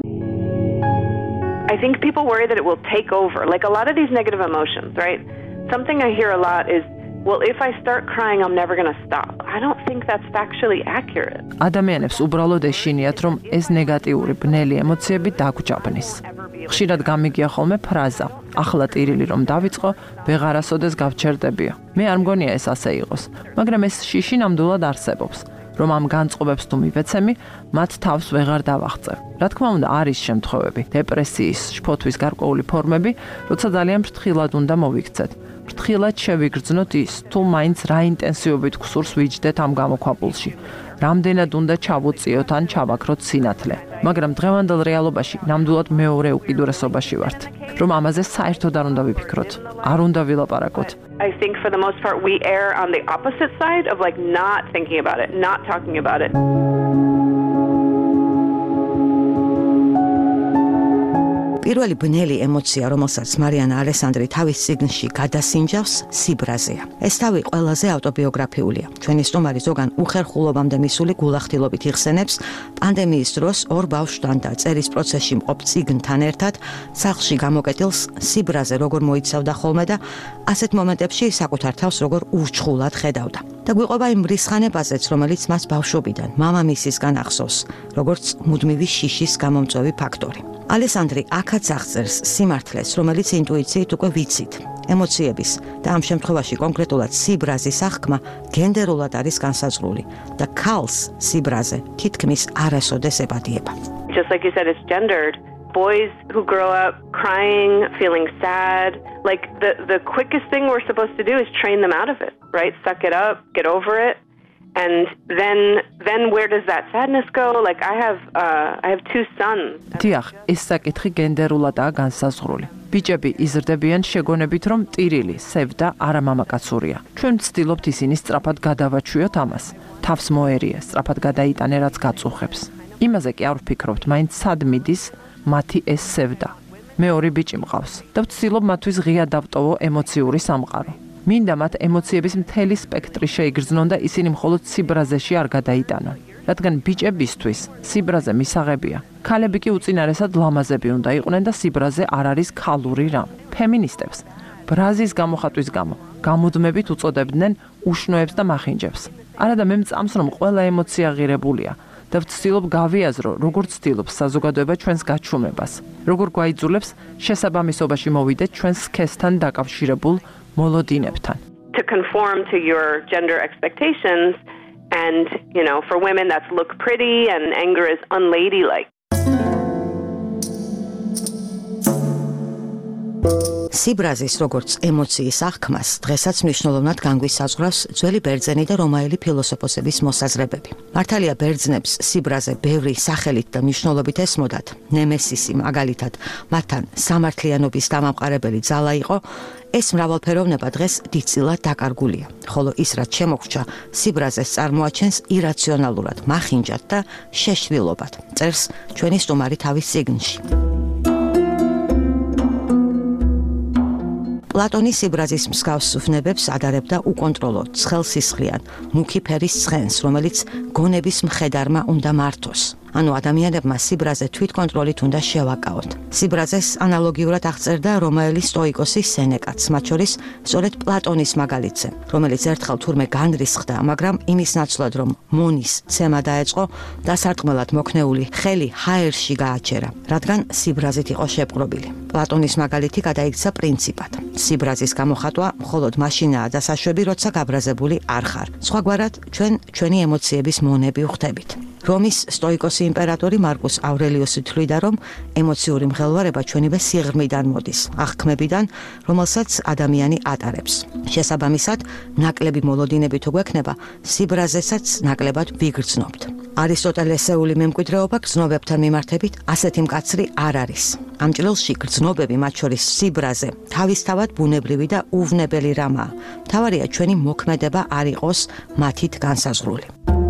I think people worry that it will take over, like a lot of these negative emotions, right? Something I hear a lot is, well, if I start crying, I'm never going to stop. I don't think that's factually accurate. ადამიანებს უბრალოდ ეშინიათ, რომ ეს ნეგატიური ბნელი ემოციები დაგჭაბნის. ხშირად გამიგია ხოლმე ფრაზა: ახლა ტირილი რომ დავიწყო, ვეღარასოდეს გავჩერდებიო. მე არ მგონია ეს ასე იყოს, მაგრამ ეს შიში ნამდვილად არსებობს. რომ ამ განწყობებს თუ მივეცემი, მათ თავს ვეღარ დავაღწევ. რა თქმა უნდა, არის შემთხვევები, დეპრესიის, შფოთვის გარკვეული ფორმები, როცა ძალიან ფრთხილად უნდა მოვიქცეთ. ფრთხილად შევიგრძნოთ ის, თუ მაინც რა ინტენსივობით გსურს ვიჯდეთ ამ გამოქვაბულში. რამდენად უნდა ჩავუწიოთ ან ჩავაქროთ სინათლე. მაგრამ დღევანდელ რეალობაში ნამდვილად მეორე უკიდურესობაში ვართ, რომ ამაზე საერთოდ არ უნდა ვიფიქროთ, არ უნდა ვილაპარაკოთ. I think for the most part we err on the opposite side of like not thinking about it, not talking about it. პირველი ბნელი ემოცია, რომელსაც მარიანა ალესანდრი თავის წიგნში გადასინჯავს, სიბრაზეა. ეს თავი ყველაზე ავტობიოგრაფიულია. ჩვენი სტუმარი ზოგან უხერხულობამდე მისული გულახდილობით იხსენებს პანდემიის დროს 2 ბავშვთან და წერის პროცესში მყოფ წიგნთან ერთად სახლში გამოკეტილს სიბრაზე როგორ მოიცავდა ხოლმე და ასეთ მომენტებში საკუთარ თავს როგორ ურჩხულად ხედავდა. და გვიყვება იმ რისხანებაზეც, რომელიც მას ბავშვობიდან მამამისისგან ახსოვს, როგორც მუდმივი შიშის გამომწვევი ფაქტორი. ალესანდრი აქაც აღწერს სიმართლეს, რომელიც ინტუიციით უკვე ვიცით. ემოციების და ამ შემთხვევაში კონკრეტულად სიბრაზის აღქმა გენდერულად არის განსაზღვრული და ქალს სიბრაზე თითქმის არასოდეს ებადიება. Just like you said, it's gendered. Boys who grow up crying, feeling sad, like the quickest thing we're supposed to do is train them out of it, right? Suck it up, get over it. And then where does that sadness go? Like I have two sons. დიახ, ეს საკითხი გენდერულადაა განსაზღვრული. ბიჭები იზრდებიან შეგონებით, რომ ტირილი, სევდა არა მამაკაცურია. ჩვენ ვცდილობთ ისინი სწრაფად გადავაჩვიოთ ამას. თავს მოერია, სწრაფად გადაიტანე, რაც გაწუხებს. იმაზე კი არ ვფიქრობთ, მაინც სად მიდის მათი ეს სევდა. მე ორი ბიჭი მყავს და ვცდილობ მათთვის ღია დავტოვო ემოციური სამყარო. მინდა მათ ემოციების მთელი სპექტრი შეიგრძნონ და ისინი მხოლოდ სიბრაზეში არ გადაიტანონ. რადგან ბიჭებისთვის სიბრაზე მისაღებია. ქალები კი უწინარესად ლამაზები უნდა იყვნენ და სიბრაზე არ არის ქალური რამ. ფემინისტებს ბრაზის გამოხატვის გამო გამუდმებით უწოდებდნენ უშნოებს და მახინჯებს. არადა მე მწამს რომ ყველა ემოცია ღირებულია და ვცდილობ გავიაზრო როგორ ცდილობს საზოგადოება ჩვენს გაჩვენებას. როგორ გვაიძულებს შესაბამისობაში მოვიდეთ ჩვენს სქესთან დაკავშირებულ მოლოდინებთან. To conform to your gender expectations, and for women that's look pretty and anger is unladylike. სიბრაზის როგორც ემოციის აღქმას დღესაც მნიშვნელოვნად განგვისაზღვრავს ძველი ბერძენი და რომაელი ფილოსოფოსების მოსაზრებები. მართალია ბერძნებს სიბრაზე ბევრი სახელით და მნიშვნელობით ესმოდათ. ნემესისი მაგალითად მათთან სამართლიანობის დამამყარებელი ძალა იყო. ეს მრავალფეროვნება დღეს დიდწილად დაკარგულია. ხოლო ის რაც შემოგვჭა სიბრაზეს წარმოაჩენს ირაციონალურად, მახინჯად და შეშვილობად. წერს ჩვენი სტუმარი თავის წიგნში. პლატონი სიბრაზის მსგავს ვნებებს ადარებდა უკონტროლო, ცხელსისხლიან, მუქი ფერის ცხენს, რომელიც გონების მხედარმა უნდა მართოს. ანუ ადამიანებმა სიბრაზე თვითკონტროლით უნდა შევაკავოთ. სიბრაზეს ანალოგიურად აღწერდა რომაელი სტოიკოსი სენეკაც, მათ შორის სწორედ პლატონის მაგალითზე, რომელიც ერთხელ თურმე განრისხდა, მაგრამ იმის ნაცვლად რომ მონის ცემა დაეწყო, დასარტყმელად მოქნეული ხელი ჰაერში გააჩერა, რადგან სიბრაზით იყო შეპყრობილი. პლატონის მაგალითი გადაიქცა პრინციპად. სიბრაზის გამოხატვა მხოლოდ მაშინაა დასაშვები, როცა გაბრაზებული არ ხარ. სხვაგვარად, ჩვენი ემოციების მონები ვხდებით. რომის სტოიკოსი იმპერატორი მარკუს ავრელიუსი თვლიდა, რომ ემოციური მღელვარება ჩვენივე სიღრმიდან მოდის, აღქმებიდან, რომელსაც ადამიანი ატარებს. შესაბამისად, ნაკლები მოლოდინები თუ გვექნება, სიბრაზესაც ნაკლებად ვიგრძნობთ. არისტოტელესეული მემკვიდრეობა გრძნობებთან მიმართებით ასეთი მკაცრი არ არის. ამ ჭრილში გრძნობები, მათ შორის სიბრაზე, თავისთავად ბუნებრივი და უვნებელი რამაა. მთავარია ჩვენი მოქმედება არ იყოს მათით განსაზღვრული.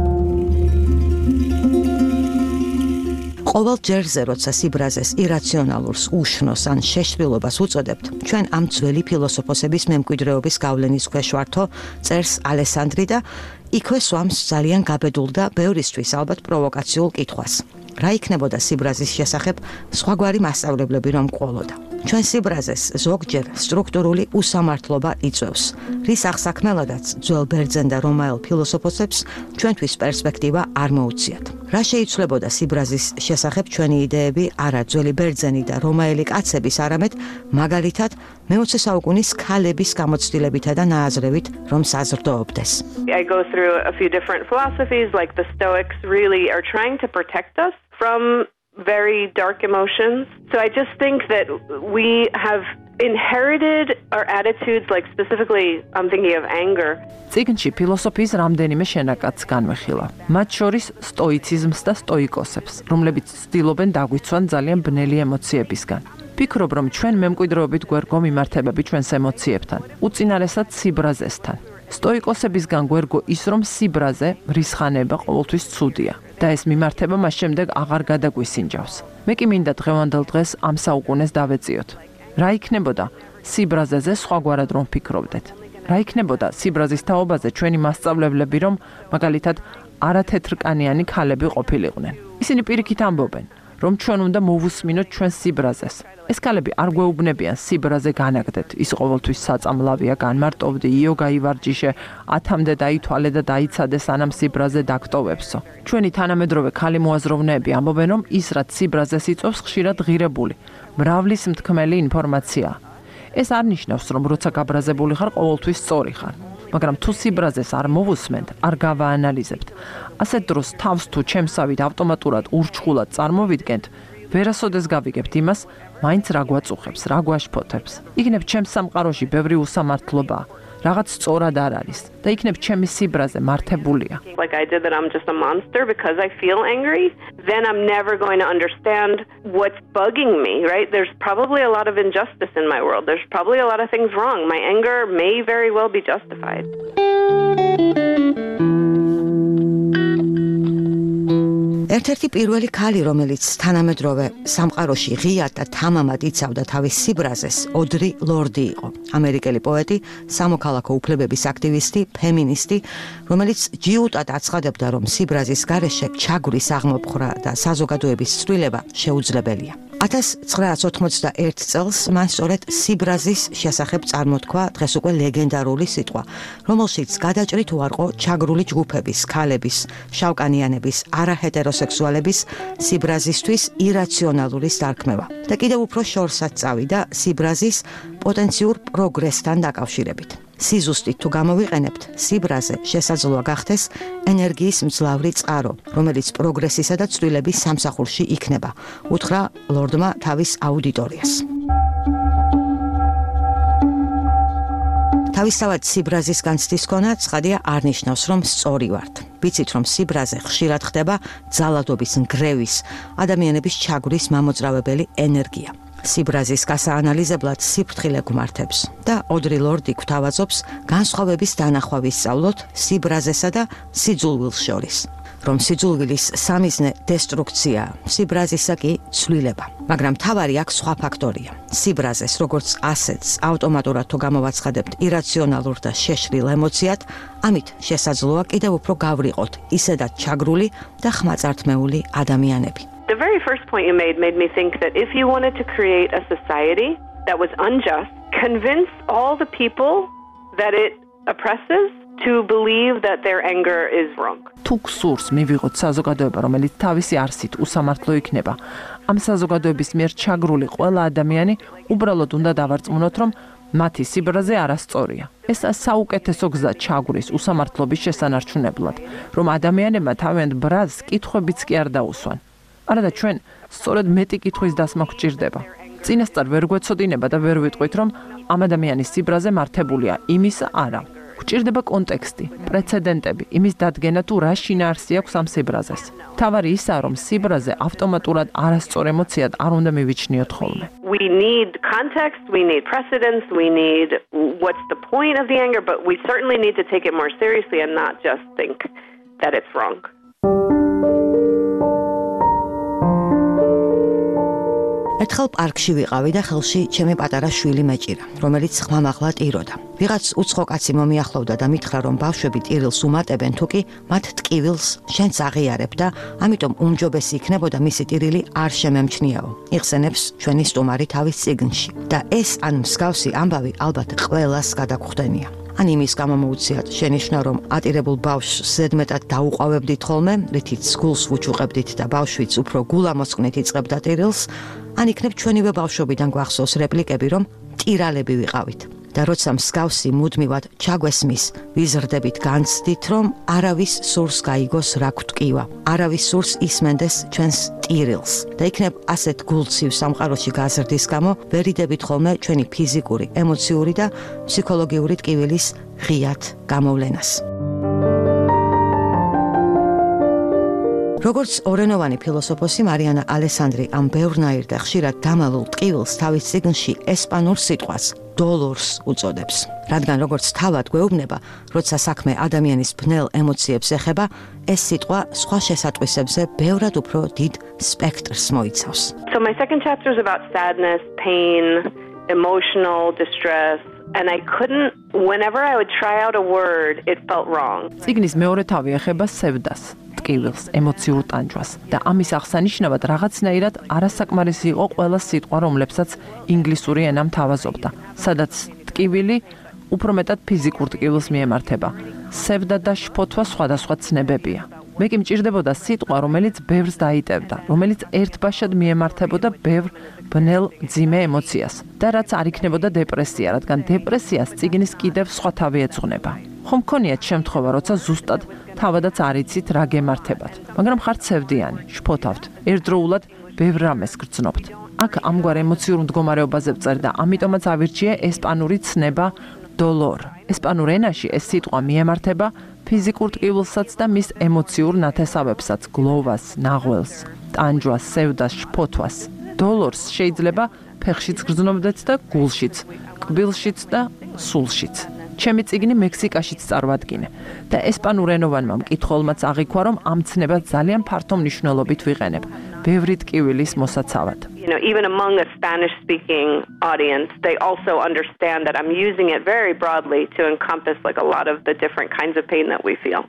ყოველ ჯერზე, როცა სიბრაზეს ირაციონალურს, უშნოს ან შეშვილობას უწოდებთ, ჩვენ ამ ძველი ფილოსოფოსების მემკვიდრეობის გავლენის ქვეშ ვართო, წერს ალესანდრი და იქვე სვამს ძალიან გაბედულ და ბევრისთვის ალბათ პროვოკაციულ კითხვას. რა იქნებოდა სიბრაზის შესახებ სხვაგვარი მასწავლებლები რომ ყოლოდა. ჩვენ სიბრაზეს ზოგჯერ სტრუქტურული უსამართლობა იწვევს, რის აღსაქმელადაც ძველ ბერძენ და რომაელ ფილოსოფოსებს ჩვენთვის პერსპექტივა არ მოუციათ. რა შეიცვლებოდა სიბრაზის შესახებ ჩვენი იდეები არა ძველი ბერძენი და რომაელი კაცების, არამედ მაგალითად მე-20 საუკუნის ქალების გამოცდილებითა და ნააზრევით, რომ საზრდოობდეს. I go through a few different philosophies, like the Stoics really are trying to protect us from very dark emotions. So I just think that we have inherited our attitudes, like specifically I'm thinking of anger. წიგნში ფილოსოფიის რამდენიმე შენაკადს განვიხილა. მათ შორის სტოიციზმს და სტოიკოსებს, რომლებიც ცდილობენ დაგვიცვან ძალიან ბნელი ემოციებისგან. ფიქრობ, რომ ჩვენ მემკვიდრეობით გვერგო მიმართებები ჩვენს ემოციებთან, უწინარესად სიბრაზესთან. სტოიკოსებისგან გვერგო ის, რომ სიბრაზე რისხანება ყოველთვის ცუდია და ეს მიმართება მას შემდეგ აღარ გადაგვისინჯავს. მე კი მინდა დღევანდელ დღეს ამ საუკუნეს დავეწიოთ. რა იქნებოდა სიბრაზეზე სხვაგვარად რომ ფიქრობდეთ? რა იქნებოდა სიბრაზის თაობაზე ჩვენი მასწავლებლები, რომ მაგალითად არათეთრკანიანი ქალები ყოფილიყვნენ? ისინი პირიქით ამბობენ, რომ ჩვენ უნდა მოვუსმინოთ ჩვენს სიბრაზეს. ეს ქალები არ გვეუბნებიან სიბრაზე განაგდეთ, ის ყოველთვის საწამლავია, განმარტოვდი, იოგა ივარჯიშე, 10-მდე დაითვალე და დაიცადე, სანამ სიბრაზე დაგტოვებსო. ჩვენი თანამედროვე ქალი მოაზროვნეები ამბობენ, რომ ის რაც სიბრაზეს იწვევს, ხშირად ღირებული, მრავლის მთქმელი ინფორმაციაა. ეს არ ნიშნავს, რომ როცა გაბრაზებული ხარ, ყოველთვის სწორი ხარ. მაგრამ თუ სიბრაზეს არ მოვუსმენთ, არ გავაანალიზებთ, ასეთ დროს თავს თუ ჩემსავით ავტომატურად ურჩხულად წარმოვიდგენთ, ვერასოდეს გავიგებთ იმას, მაინც რა გვაწუხებს, რა გვაშფოთებს. იქნებ ჩემს სამყაროში ბევრი უსამართლობაა, რაღაც სწორად არ არის და იქნებ ჩემი სიბრაზე მართებულია. Like I did that I'm just a monster because I feel angry, then I'm never going to understand what's bugging me, right? There's probably a lot of injustice in my world. There's probably a lot of things wrong. My anger may very well be justified. ერთ-ერთი პირველი ქალი, რომელიც თანამედროვე სამყაროში ღიად და თამამად იცავდა თავის სიბრაზეს, ოდრი ლორდი იყო. ამერიკელი პოეტი, სამოქალაქო უფლებების აქტივისტი, ფემინისტი, რომელიც ჯიუტად აცხადებდა, რომ სიბრაზის გარეშე ჩაგვრის აღმოფხვრა და საზოგადოების ცვლილება შეუძლებელია. 1991 წელს მან სწორედ სიბრაზის შესახებ წარმოთქვა დღეს უკვე ლეგენდარული სიტყვა, რომელშიც გადაჭრით უარყო ჩაგრული ჯგუფების, ქალების, შავკანიანების, არაჰეტეროსექსუალების სიბრაზისთვის ირაციონალური სტარქმევა და კიდევ უფრო შორსაც წავიდა სიბრაზის პოტენციურ პროგრესთან დაკავშირებით. სიზუსტით თუ გამოვიყენებთ, სიბრაზე შესაძლოა გახდეს ენერგიის მძლავრი წყარო, რომელიც პროგრესისა და ცვლილების სამსახურში იქნება, უთხრა ლორდმა თავის აუდიტორიას. თავისთავად სიბრაზის განცდის ქონა ცხადია არ ნიშნავს, რომ სწორი ვართ. ვიცით, რომ სიბრაზე ხშირად ხდება ძალადობის, ნგრევის, ადამიანების ჩაგვრის მამოძრავებელი ენერგია. სიბრაზის გასაანალიზებლად სიფრთხილე გვმართებს და ოდრი ლორდი გვთავაზობს განსხვავების დანახვა ვისწავლოთ სიბრაზესა და სიძულვილს შორის. რომ სიძულვილის სამიზნე დესტრუქცია, სიბრაზისა კი ცვლილება. მაგრამ თავარი აქ სხვა ფაქტორია. სიბრაზეს როგორც ასეთს ავტომატურად თუ გამოვაცხადებთ ირაციონალურ და შეშლილ ემოციად, ამით შესაძლოა კიდევ უფრო გავრიყოთ ისედაც ჩაგრული და ხმაწართმეული ადამიანები. The very first point you made me think that if you wanted to create a society that was unjust, convince all the people that it oppresses to believe that their anger is wrong. თუ გსურს მივიღოთ საზოგადოება, რომელიც თავისი არსით უსამართლო იქნება, ამ საზოგადოების მიერ ჩაგრული ყველა ადამიანი უბრალოდ უნდა დავარწმუნოთ, რომ მათი სიბრაზე არასწორია. ეს საუკეთესო გზა ჩაგვრის უსამართლობის შესანარჩუნებლად, რომ ადამიანებმა თავიანთ ბრაზს კითხვებიც კი არ დაუსვან. არადა ჩვენ სწორედ მეტი კითხვის დასმა გვჭირდება. წინასწარ ვერ გვეცოდინება და ვერ ვიტყვით, რომ ამ ადამიანის სიბრაზე მართებულია, იმის არა. გვჭირდება კონტექსტი, პრეცედენტები, იმის დადგენა თუ რა შინაარსი აქვს ამ სიბრაზეს. თავარი ისაა, რომ სიბრაზე ავტომატურად არასწორ ემოციად არ უნდა მივიჩნიოთ ხოლმე. We need context, we need precedence, we need what's the point of the anger, but we certainly need to take it more seriously and not just think that it's wrong. ერთხელ პარკში ვიყავი და ხელში ჩემი პატარა შვილი მეჭირა, რომელიც ხმამაღლა ტიროდა. ვიღაც უცხო კაცი მომიახლოვდა და მითხრა, რომ ბავშვები ტირილს უმატებენ, თუ კი მათ ტკივილს შენც აღიარებ და ამიტომ უმჯობესი იქნებოდა მისი ტირილი არ შემემჩნიაო. იხსენებს ჩვენი სტუმარი თავის წიგნში. და ეს ან მსგავსი ამბავი ალბათ ყველას გადაგხვდენია. ან იმის გამო მოუციათ შენიშნა, რომ ატირებულ ბავშვს ზედმეტად დაუყვავებდით ხოლმე, რითიც გულს ვუჩუყებდით და ბავშვიც უფრო გულამოსყნით იწყებდა ტირილს, ან იქნებ ჩვენივე ბავშვობიდან გვახსოვს რეპლიკები, რომ ტირალები ვიყავით. და როცა მსგავსი მუდმივად ჩაგვესმის, ვიზრდებით განცდით, რომ არავის სურს გაიგოს რა გვტკივა, არავის სურს ისმენდეს ჩვენს ტირილს. და იქნებ ასეთ გულცივ სამყაროში გაზრდის გამო, ვერიდებით ხოლმე ჩვენი ფიზიკური, ემოციური და ფსიქოლოგიური ტკივილის ღიად გამოვლენას. როგორც ორენოვანი ფილოსოფოსი მარიანა ალესანდრი ამ ბევრნაირ და ხშირად დამალულ ტკივილს თავის წიგნში ესპანურ სიტყვას დოლორს უწოდებს. რადგან როგორც თავად გვეუბნება, როცა საქმე ადამიანის ბნელ ემოციებს ეხება, ეს სიტყვა სხვა შესატყვისებზე ბევრად უფრო დიდ სპექტრს მოიცავს. So my second chapter is about sadness, pain, emotional distress, and I couldn't, whenever I would try out a word, it felt wrong. წიგნის მეორე თავი ეხება სევდას, ტკივილს, ემოციურ ტანჯვას და ამის აღსანიშნავად რაღაცნაირად არასაკმარისი იყო ყველა სიტყვა, რომლებსაც ინგლისური ენა მთავაზობდა, სადაც ტკივილი უფრო მეტად ფიზიკურ ტკივილს მიემართება. სევდა და შფოთვა სხვადასხვა ცნებებია. მე კი მჭირდებოდა სიტყვა, რომელიც ბევრს დაიტევდა, რომელიც ერთბაშად მიემართებოდა ბევრ ბნელ ძიმე ემოციას და რაც არ იქნებოდა დეპრესია, რადგან დეპრესიას წიგნის კიდევ სხვა თავი ეძღვნება. ხომ მქონიათ შემთხვევა, როცა ზუსტად თავადაც არ იცით რა გემართებათ, მაგრამ ხართ სევდიანი, შფოთავთ, ერთდროულად ბევრ რამეს გრძნობთ. აქ ამგვარ ემოციურ მდგომარეობაზე ვწერ და ამიტომაც ავირჩიე ესპანური ცნება dolor. ესპანურ ენაში ეს სიტყვა მიემართება ფიზიკურ ტკივილსაც და მის ემოციურ ნათესავებსაც, გლოვას, ნაღველს, ტანჯვას, სევდას, შფოთვას. dolors შეიძლება ფეხშიც გრძნობდეთ და გულშიც, კბილშიც და სულშიც. ჩემი წიგნი მექსიკაშიც წარვადგინე და ესპანურენოვანმა მკითხველმაც აღიქვა, რომ ამ ცნებას ძალიან ფართო მნიშვნელობით ვიყენებ. ბევრი ტკივილის მოსაცავად. Even among a Spanish-speaking audience, they also understand that I'm using it very broadly to encompass like a lot of the different kinds of pain that we feel.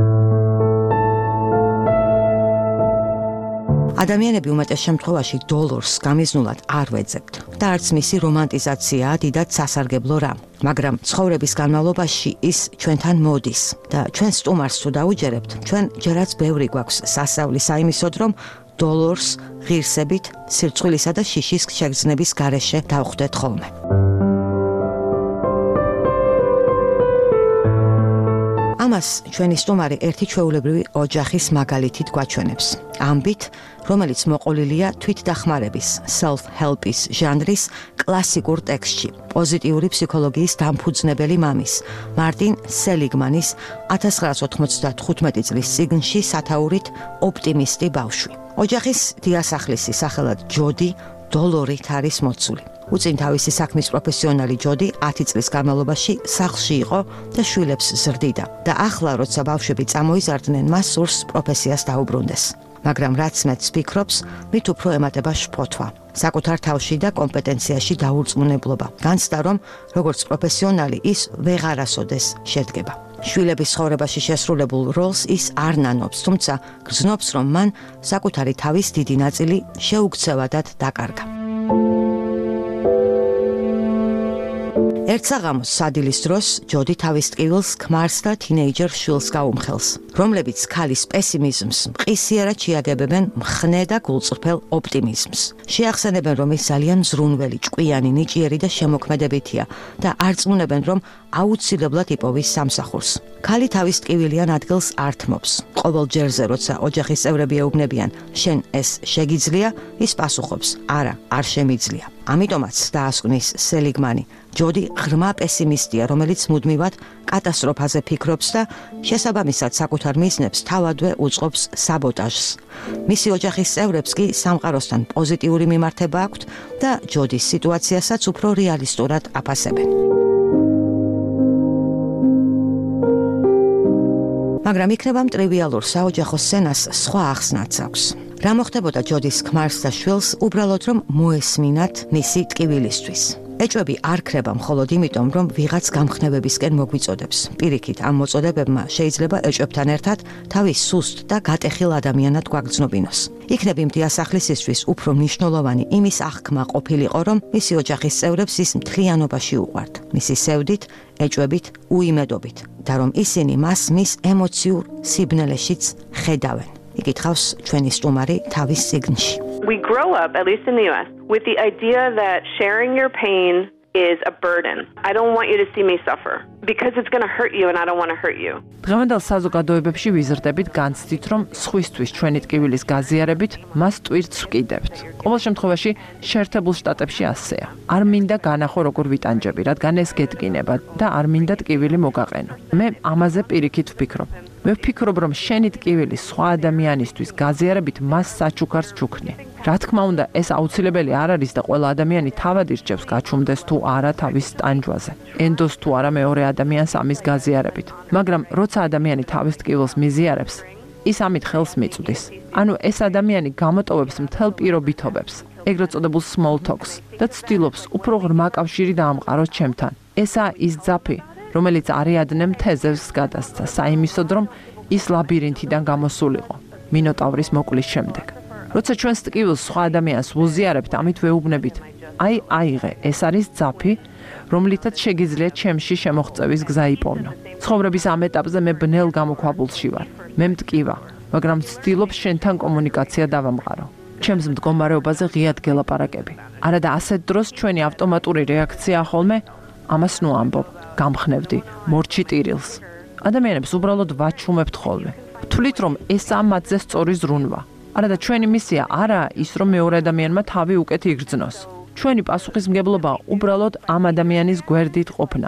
ადამიანები უმეტეს შემთხვევაში დოლორს გამიზნულად არ ვეძებთ და არც მისი რომანტიზაციაა დიდად სასარგებლო რამ, მაგრამ ცხოვრების განმავლობაში ის ჩვენთან მოდის და ჩვენ სტუმარს თუ დაუჯერებთ, ჩვენ ჯერაც ბევრი გვაქვს სასწაული საიმისოდ, რომ დოლორს ღირსებით, სირცხვილისა და შიშის შეგრძნების გარეშე დავხვდეთ ხოლმე. ამას ჩვენი სტუმარი ერთი ჩვეულებრივი ოჯახის მაგალითით გვაჩვენებს. ამბით, რომელიც მოყოლილია თვითდახმარების, self-help-ის ჟანრის კლასიკურ ტექსტში, პოზიტიური ფსიქოლოგიის დამფუძნებელი მამის, მარტინ სელიგმანის 1995 წლის წიგნში სათაურით ოპტიმისტი ბავშვი. ოჯახის დიასახლისი სახელად ჯოდი დოლორით არის მოცული. უწინ თავისი საქმის პროფესიონალი ჯოდი 10 წლის განმავლობაში სახლში იყო და შვილებს ზრდიდა და ახლა როცა ბავშვები წამოიზარდნენ, მას სურს პროფესიას დაუბრუნდეს. მაგრამ რაც მეც ფიქრობს, მით უფრო ემატება შფოთვა, საკუთარ თავში და კომპეტენციაში დაურწმუნებლობა. განცდა, რომ როგორც პროფესიონალი ის ვეღარასოდეს შედგება. შვილების ცხოვრებაში შესრულებულ როლს ის არ ნანობს, თუმცა გრძნობს, რომ მან საკუთარი თავის დიდი ნაწილი შეუქცევადად დაკარგა. ერთ საღამოს სადილის დროს ჯოდი თავის ტკივილს ქმარს და თინეიჯერ შვილს გაუმხელს, რომლებიც ქალის პესიმიზმს მყისიერად შეაგებებენ მხნე და გულწრფელ ოპტიმიზმს. შეახსენებენ, რომ ის ძალიან მზრუნველი, ჭკვიანი, ნიჭიერი და შემოქმედებითია და არწმუნებენ, რომ აუცილებლად იპოვის სამსახურს. ქალი თავის ტკივილიან ადგილს ართმობს. ყოველ ჯერზე, როცა ოჯახის წევრები ეუბნებიან, შენ ეს შეგიძლია, ის პასუხობს, არა, არ შემიძლია. ამიტომაც დაასკვნის სელიგმანი, ჯოდი ღრმა პესიმისტია, რომელიც მუდმივად კატასტროფაზე ფიქრობს და შესაბამისად საკუთარ მიზნებს თავადვე უწყობს საბოტაჟს. მისი ოჯახის წევრებს კი სამყაროსთან პოზიტიური მიმართება აქვთ და ჯოდის სიტუაციასაც უფრო რეალისტურად აფასებენ. მაგრამ იქნება მტრივიალურ საოჯახო სცენას სხვა ახსნაც აქვს. რა მოხდებოდა ჯოდის ქმარს და შვილს უბრალოდ რომ მოესმინათ მისი ტკივილისთვის. ეჭვები არ ქრება მხოლოდ იმიტომ, რომ ვიღაც გამხნევებისკენ მოგვიწოდებს. პირიქით, ამ მოწოდებებმა შეიძლება ეჭვებთან ერთად თავის სუსტ და გატეხილ ადამიანად გვაგრძნობინოს. იქნებ იმ დიასახლისისთვის უფრო მნიშვნელოვანი იმის აღქმა ყოფილიყო, რომ მისი ოჯახის წევრებს ის მთლიანობაში უყვართ, მისი სევდით, ეჭვებით, უიმედობით და რომ ისინი მას მის ემოციურ სიბნელეშიც ხედავენ. იკითხავს ჩვენი სტუმარი თავის წიგნში. We grow up, at least in the US, with the idea that sharing your pain is a burden. I don't want you to see me suffer because it's going to hurt you and I don't want to hurt you. დღევანდელ საზოგადოებებში ვიზრდებით განცდით, რომ სხვისთვის ჩვენი ტკივილის გაზიარებით მას ტვირთს ვკიდებთ. ყოველ შემთხვევაში შეერთებულ შტატებში ასეა. არ მინდა განახო როგორ ვიტანჯები, რადგან ეს გეტკინება და არ მინდა ტკივილი მოგაყენო. მე ამაზე პირიქით ვფიქრობ. მე ვფიქრობ, რომ შენი ტკივილი სხვა ადამიანისთვის გაზიარებით მას საჩუქარს ჩუქნი. რა თქმა უნდა, ეს აუცილებელი არ არის და ყველა ადამიანი თავად ირჩევს გაჩუმდეს თუ არა თავის ტანჯვაზე. ენდოს თუ არა მეორე ადამიანს ამის გაზიარებით. მაგრამ როცა ადამიანი თავის ტკივილს მიზიარებს, ის ამით ხელს მიწვდის. ანუ ეს ადამიანი გამოტოვებს მთელ პირობითობებს, ეგრეთ წოდებულ small talks და ცდილობს უფრო ღრმა კავშირი დაამყაროს ჩემთან. ესაა ის ძაფი, რომელიც არიადნემ თეზევსს გადასცა, საიმისოდ რომ ის ლაბირინთიდან გამოსულიყო მინოტავრის მოკვლის შემდეგ. როცა ჩვენს ტკივილს სხვა ადამიანს ვუზიარებთ, ამით ვეუბნებით, აიღე, ეს არის ძაფი, რომლითაც შეგიძლია ჩემში შემოღწევის გზა იპოვნო. ცხოვრების ამ ეტაპზე მე ბნელ გამოქვაბულში ვარ. მე მტკივა, მაგრამ ვცდილობ შენთან კომუნიკაცია დავამყარო. ჩემს მდგომარეობაზე ღიად გელაპარაკები. არა და ასეთ დროს ჩვენი ავტომატური რეაქცია ხოლმე ამას ნუ ამბობ, გამხნევდი, მორჩი ტირილს. ადამიანებს უბრალოდ ვაჩუმებთ ხოლმე. ვთვლით, რომ ესაა მათზე სწორი ზრუნვა. არა და ჩვენი მისია არაა ის, რომ მეორე ადამიანმა თავი უკეთ იგრძნოს. ჩვენი პასუხისმგებლობა უბრალოდ ამ ადამიანის გვერდით ყოფნა.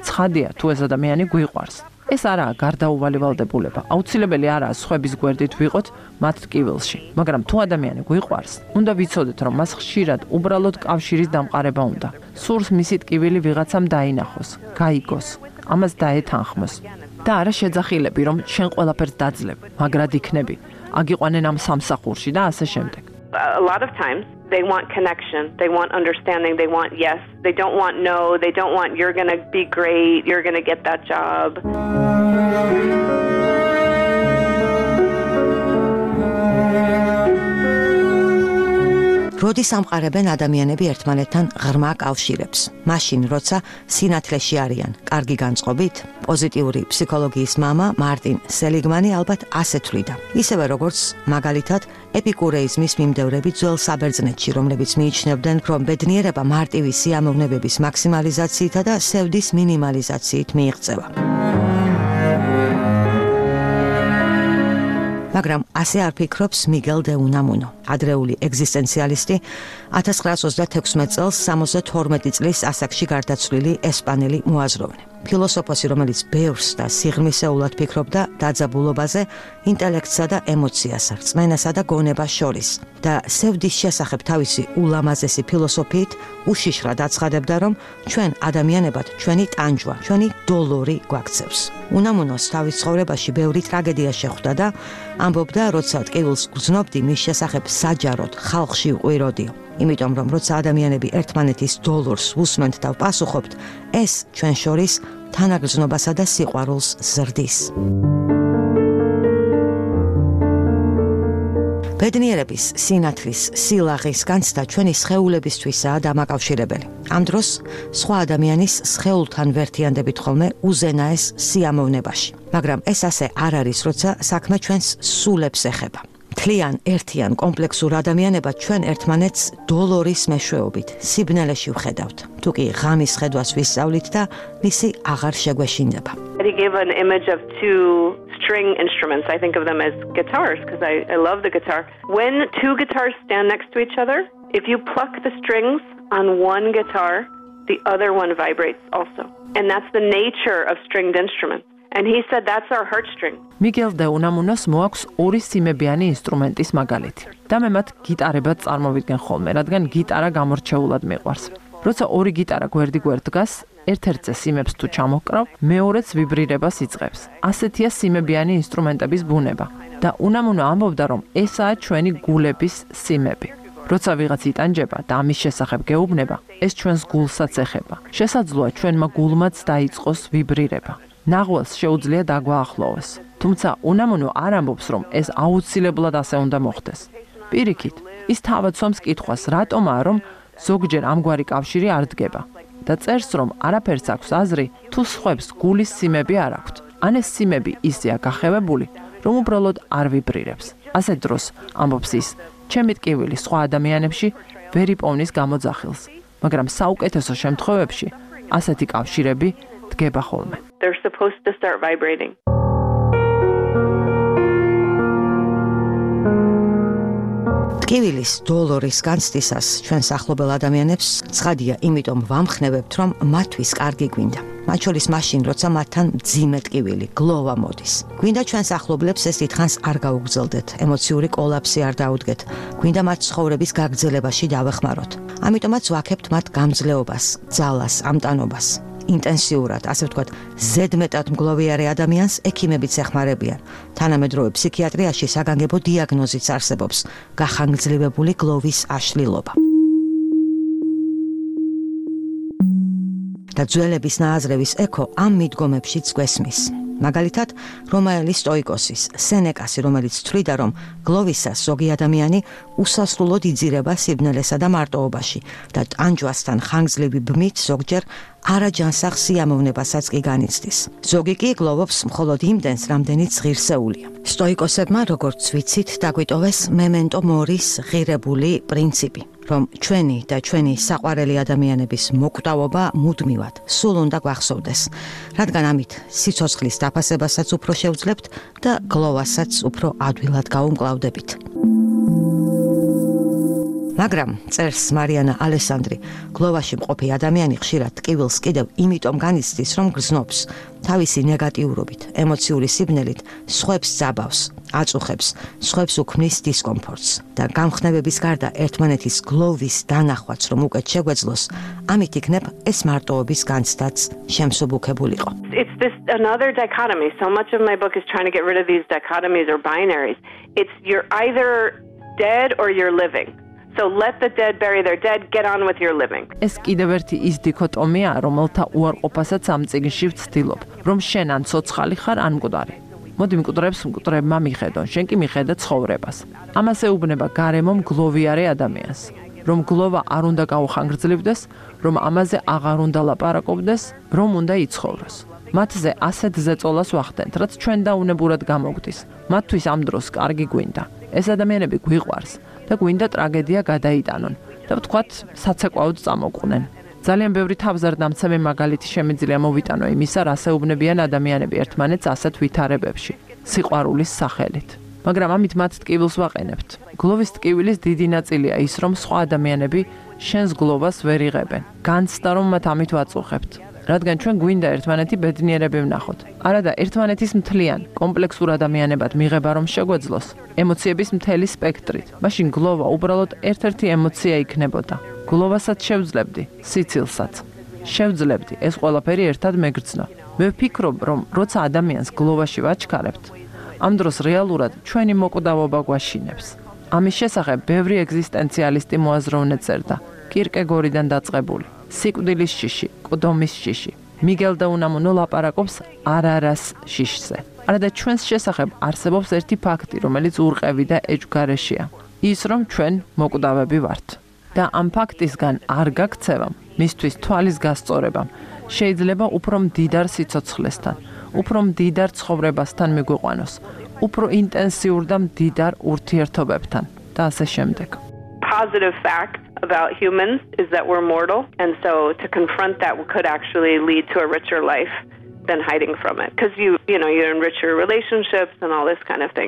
ცხადია, თუ ეს ადამიანი გვიყვარს. ეს არაა გარდაუვალი ვალდებულება. აუცილებელი არაა სხვების გვერდით ვიყოთ მათ ტკივილში. მაგრამ თუ ადამიანი გვიყვარს, უნდა ვიცოდეთ, რომ მას ხშირად უბრალოდ კავშირის დამყარება უნდა. სურს მისი ტკივილი ვიღაცამ დაინახოს, გაიგოს, ამას დაეთანხმოს. და არა შეძახილები, რომ შენ ყველაფერს დაძლებ, მაგრად იქნები. აგიყვანენ ამ სამსახურში და ასე შემდეგ. A lot of times they want connection, they want understanding, they want yes, they don't want no, they don't want you're going to be great, you're going to get that job. როდის ამყარებენ ადამიანები ერთმანეთთან ღრმა კავშირებს? მაშინ, როცა სინათლეში არიან, კარგი განწყობით? პოზიტიური ფსიქოლოგიის მამა მარტინ სელიგმანი ალბათ ასე თვლიდა. ისევე როგორც მაგალითად ეპიკურეიზმის მიმდევრები ძველ საბერძნეთში, რომლებიც მიიჩნევდნენ, რომ ბედნიერება მარტივი სიამოვნებების მაქსიმალიზაციითა და სევდის მინიმალიზაციით მიიღწევა. მაგრამ ასე არ ფიქრობს მიგელ დე უნამუნო, ადრეული ეგზისტენციალისტი, 1936 წელს 72 წლის ასაკში გარდაცვლილი ესპანელი მოაზროვნე. ფილოსოფოსი, რომელიც ბევრს და სიღრმისეულად ფიქრობდა დაძაბულობაზე, ინტელექტსა და ემოციას, რწმენასა და გონებას შორის და სევდის შესახებ თავისი ულამაზესი ფილოსოფიით უშიშრად აცხადებდა, რომ ჩვენ ადამიანებად ჩვენი ტანჯვა, ჩვენი დოლორი გვაქცევს. უნამუნოს თავის ცხოვრებაში ბევრი ტრაგედია შეხვდა და ამბობდა, როცა ტკივილს გრძნობდი, მის შესახებ საჯაროდ ხალხში ვყვიროდიო. იმიტომ რომ როცა ადამიანები ერთმანეთის დოლორს უსმენთ და ვპასუხობთ, ეს ჩვენ შორის თანაგრძნობასა და სიყვარულს ზრდის. ბედნიერების, სინათლის, სილაღის განცდა ჩვენი სხეულებისთვისაა დამაკავშირებელი. ამ დროს სხვა ადამიანის სხეულთან ვერთიანდებით ხოლმე უზენაეს სიამოვნებაში. მაგრამ ეს ასე არ არის, როცა საქმე ჩვენს სულებს ეხება. თლიან ერთიან კომპლექსურ ადამიანებად ჩვენ ერთმანეთს დოლორის მეშვეობით სიბნელეში ვხედავთ. თუ კი ღამის ხედვას ვისწავლით და მისი აღარ შეგვეშინდება. He gave an image of two string instruments. I think of them as guitars because I love the guitar. When two guitars stand next to each other, if you pluck the strings on one guitar, the other one vibrates also. And that's the nature of stringed instruments. And he said that's our heartstring. მიგელ დე უნამუნოს მოაქვს ორი სიმებიანი ინსტრუმენტის მაგალითი. და მე მათ გიტარებად წარმოვიდგენ ხოლმე, რადგან გიტარა გამორჩეულად მიყვარს. როცა ორი გიტარა გვერდ-გვერდ დგას, ერთ-ერთზე სიმებს თუ ჩამოკრავ, მეორეც ვიბრირებას იწყებს. ასეთია სიმებიანი ინსტრუმენტების ბუნება. და უნამუნო ამბობდა, რომ ესაა ჩვენი გულების სიმები. როცა ვიღაც იტანჯება და ამის შესახებ გეუბნება, ეს ჩვენს გულსაც ეხება. შესაძლოა ჩვენმა გულმაც დაიწყოს ვიბრირება. ნაღველს შეუძლია დაგვაახლოვოს. თუმცა უნამუნო არ ამბობს, რომ ეს აუცილებლად ასე უნდა მოხდეს. პირიქით, ის თავად სვამს კითხვას, რატომაა, რომ ზოგჯერ ამგვარი კავშირი არ დგება. და წერს, რომ არაფერს აქვს აზრი, თუ სხვებს გულის სიმები არ აქვთ. ან ეს სიმები ისეა გახევებული, რომ უბრალოდ არ ვიბრირებს. ასეთ დროს, ამბობს ის, ჩემი ტკივილი სხვა ადამიანებში ვერ იპოვნის გამოძახილს, მაგრამ საუკეთესო შემთხვევებში ასეთი კავშირები დგება ხოლმე. They're supposed to start vibrating. ტკივილის დოლორის განცდისას ჩვენს ახლობელ ადამიანებს ცხადია, იმიტომ ვამხნევებთ, რომ მათთვის კარგი გვინდა. მათ შორის მაშინ, როცა მათთან მძიმე ტკივილი, გლოვა მოდის. გვინდა ჩვენს ახლობლებს ეს დიდხანს არ გაუგრძელდეთ, ემოციური კოლაფსი არ დაუდგეთ. გვინდა მათ ცხოვრების გაგრძელებაში დავეხმაროთ. ამიტომაც ვაქებთ მათ გამძლეობას, ძალას, ამტანობას. ინტენსიურად, ასე ვთქვათ, ზედმეტად მგლოვიარე ადამიანს ექიმებიც ეხმარებიან. თანამედროვე ფსიქიატრიაში საგანგებო დიაგნოზიც არსებობს, გახანგრძლივებული გლოვის აშლილობა. და ძველების ნააზრევის ექო ამ მიდგომებშიც გვესმის. მაგალითად, რომაელი სტოიკოსის, სენეკასი, რომელიც თვლიდა, რომ გლოვისას ზოგი ადამიანი უსასრულოდ იძირება სიბნელესა და მარტოობაში და ტანჯვასთან ხანგრძლივი ბმით ზოგჯერ არაჯანსაღ სიამოვნებასაც კი განიცდის. ზოგი კი გლოვობს მხოლოდ იმდენს, რამდენიც ღირსეულია. სტოიკოსებმა, როგორც ვიცით, დაგვიტოვეს მემენტო მორის ღირებული პრინციპი, რომ ჩვენი და ჩვენი საყვარელი ადამიანების მოკვდავობა მუდმივად სულ უნდა გვახსოვდეს, რადგან ამით სიცოცხლის დაფასებასაც უფრო შევძლებთ და გლოვასაც უფრო ადვილად გავუმკლავდებით. მაგრამ წერს მარიანა ალესანდრი, გლოვაში მყოფი ადამიანი ხშირად ტკივილს კიდევ იმიტომ განიცდის, რომ გრძნობს, თავისი ნეგატიურობით, ემოციური სიბნელით სხვებს ძაბავს, აწუხებს, სხვებს უქმნის დისკომფორტს და გამხნევების გარდა ერთმანეთის გლოვის დანახვაც რომ უკეთ შეგვეძლოს, ამით იქნებ ეს მარტოობის განცდაც შემსუბუქებულიყო. It's this another dichotomy. So much of my book is trying to get rid of these dichotomies or binaries. It's you're either dead or you're living. So let the dead bury their dead, get on with your living. ეს კიდევ ერთი ის დიქოტომია, რომელთა უარყოფასაც ამ წიგნში ვცდილობ, რომ შენ ან ცოცხალი ხარ, ან მკვდარი. მოდი მკვდრებს მკვდრებმა მიხედონ, შენ კი მიხედა ცხოვრებას. ამას ეუბნება გარემომ გლოვიარე ადამიანს, რომ გლოვა არ უნდა გაუხანგრძლივდეს, რომ ამაზე აღარ უნდა ლაპარაკობდეს, რომ უნდა იცხოვროს. მათზე ასეთ ზეწოლას ვახდენთ, რაც ჩვენ დაუნებურად გამოგვდის. მათთვის ამ დროს კარგი გვინდა. ეს ადამიანები გვიყვარს და გვინდა ტრაგედია გადაიტანონ და ვთქვათ, საცეკვაოდ წამოყვნენ. ძალიან ბევრი თავზარდამცემი მაგალითი შემიძლია მოვიტანო იმისა, რას ეუბნებიან ადამიანები ერთმანეთს ასეთ ვითარებებში, სიყვარულის სახელით. მაგრამ ამით მათ ტკივილს ვაყენებთ. გლოვის ტკივილის დიდი ნაწილია ის, რომ სხვა ადამიანები შენს გლოვას ვერ იღებენ. განცდა, რომ მათ ამით ვაწუხებთ. რადგან ჩვენ გვინდა ერთმანეთი ბედნიერები ვნახოთ. არადა ერთმანეთის მთლიან, კომპლექსურ ადამიანებად მიღება რომ შეგვეძლოს, ემოციების მთელი სპექტრით. მაშინ გლოვა უბრალოდ ერთ-ერთი ემოცია იქნებოდა. გლოვასაც შევძლებდი, სიცილსაც. შევძლებდი ეს ყველაფერი ერთად მეგრძნო. მე ვფიქრობ, რომ როცა ადამიანს გლოვაში ვაჩქარებთ, ამ დროს რეალურად ჩვენი მოკვდავობა გვაშინებს. ამის შესახებ ბევრი ეგზისტენციალისტი მოაზროვნე წერდა, კირკეგორიდან დაწყებული. სიკვდილის შიში, კუდომის შიში. მიგელ და უნამუნო ლაპარაკობს არარას შიშზე. არადა ჩვენს შესახებ არსებობს ერთი ფაქტი, რომელიც ურყევი და ეჭვგარეშეა. ის, რომ ჩვენ მოკვდავები ვართ. და ამ ფაქტისგან არ გაქცევამ, მისთვის თვალის გასწორებამ, შეიძლება უფრო მდიდარ სიცოცხლესთან, უფრო მდიდარ ცხოვრებასთან მიგვიყვანოს, უფრო ინტენსიურ და მდიდარ ურთიერთობებთან და ასე შემდეგ. Positive fact about humans is that we're mortal, and so to confront that could actually lead to a richer life than hiding from it, because you enrich your relationships and all this kind of thing.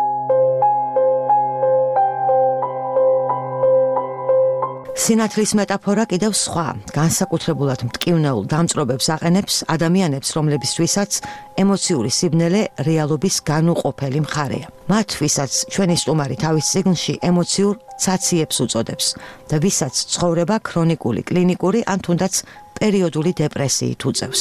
სინათლის მეტაფორა კიდევ სხვა, განსაკუთრებულად მტკივნეულ დამწრობებს აყენებს ადამიანებს, რომლებისთვისაც ემოციური სიბნელე რეალობის განუყოფელი მხარეა. მათთვისაც ჩვენი სტუმარი თავის წიგნში ემოციურ ცაციებს უწოდებს და ვისაც ცხოვრება ქრონიკული, კლინიკური ან თუნდაც პერიოდული დეპრესიით უწევს.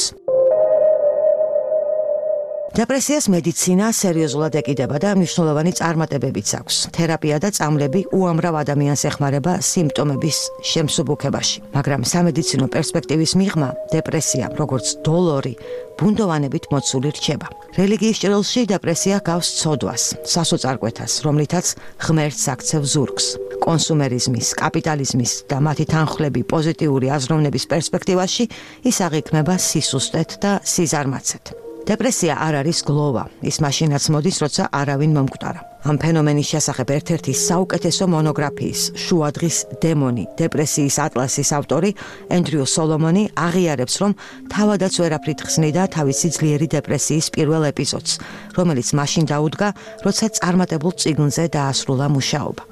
დეპრესიას მედიცინა სერიოზულად ეკიდება და მნიშვნელოვანი წარმატებებიც აქვს. თერაპია და წამლები უამრავ ადამიანს ეხმარება სიმპტომების შემსუბუქებაში. მაგრამ სამედიცინო პერსპექტივის მიღმა, დეპრესია, როგორც დოლორი, ბუნდოვანებით მოცული რჩება. რელიგიის ჭრილში დეპრესია გავს ცოდვას, სასოწარკვეთას, რომლითაც ღმერთს აქცევს ზურგს. კონსუმერიზმის, კაპიტალიზმის და მათი თანხლები პოზიტიური აზროვნების პერსპექტივაში ის აღიქმება სისუსტეთ და სიზარმაცეთ. დეპრესია არ არის გლოვა, ის მაშინაც მოდის, როცა არავინ მომკვდარა. ამ ფენომენის შესახებ ერთ-ერთი საუკეთესო მონოგრაფიის შუადღის დემონი, დეპრესიის ატლასის ავტორი ენდრიუ სოლომონი აღიარებს, რომ თავადაც ვერაფრით ხსნიდა თავისი ძლიერი დეპრესიის პირველ ეპიზოდს, რომელიც მაშინ დაუდგა, როცა წარმატებულ წიგნზე დაასრულა მუშაობა.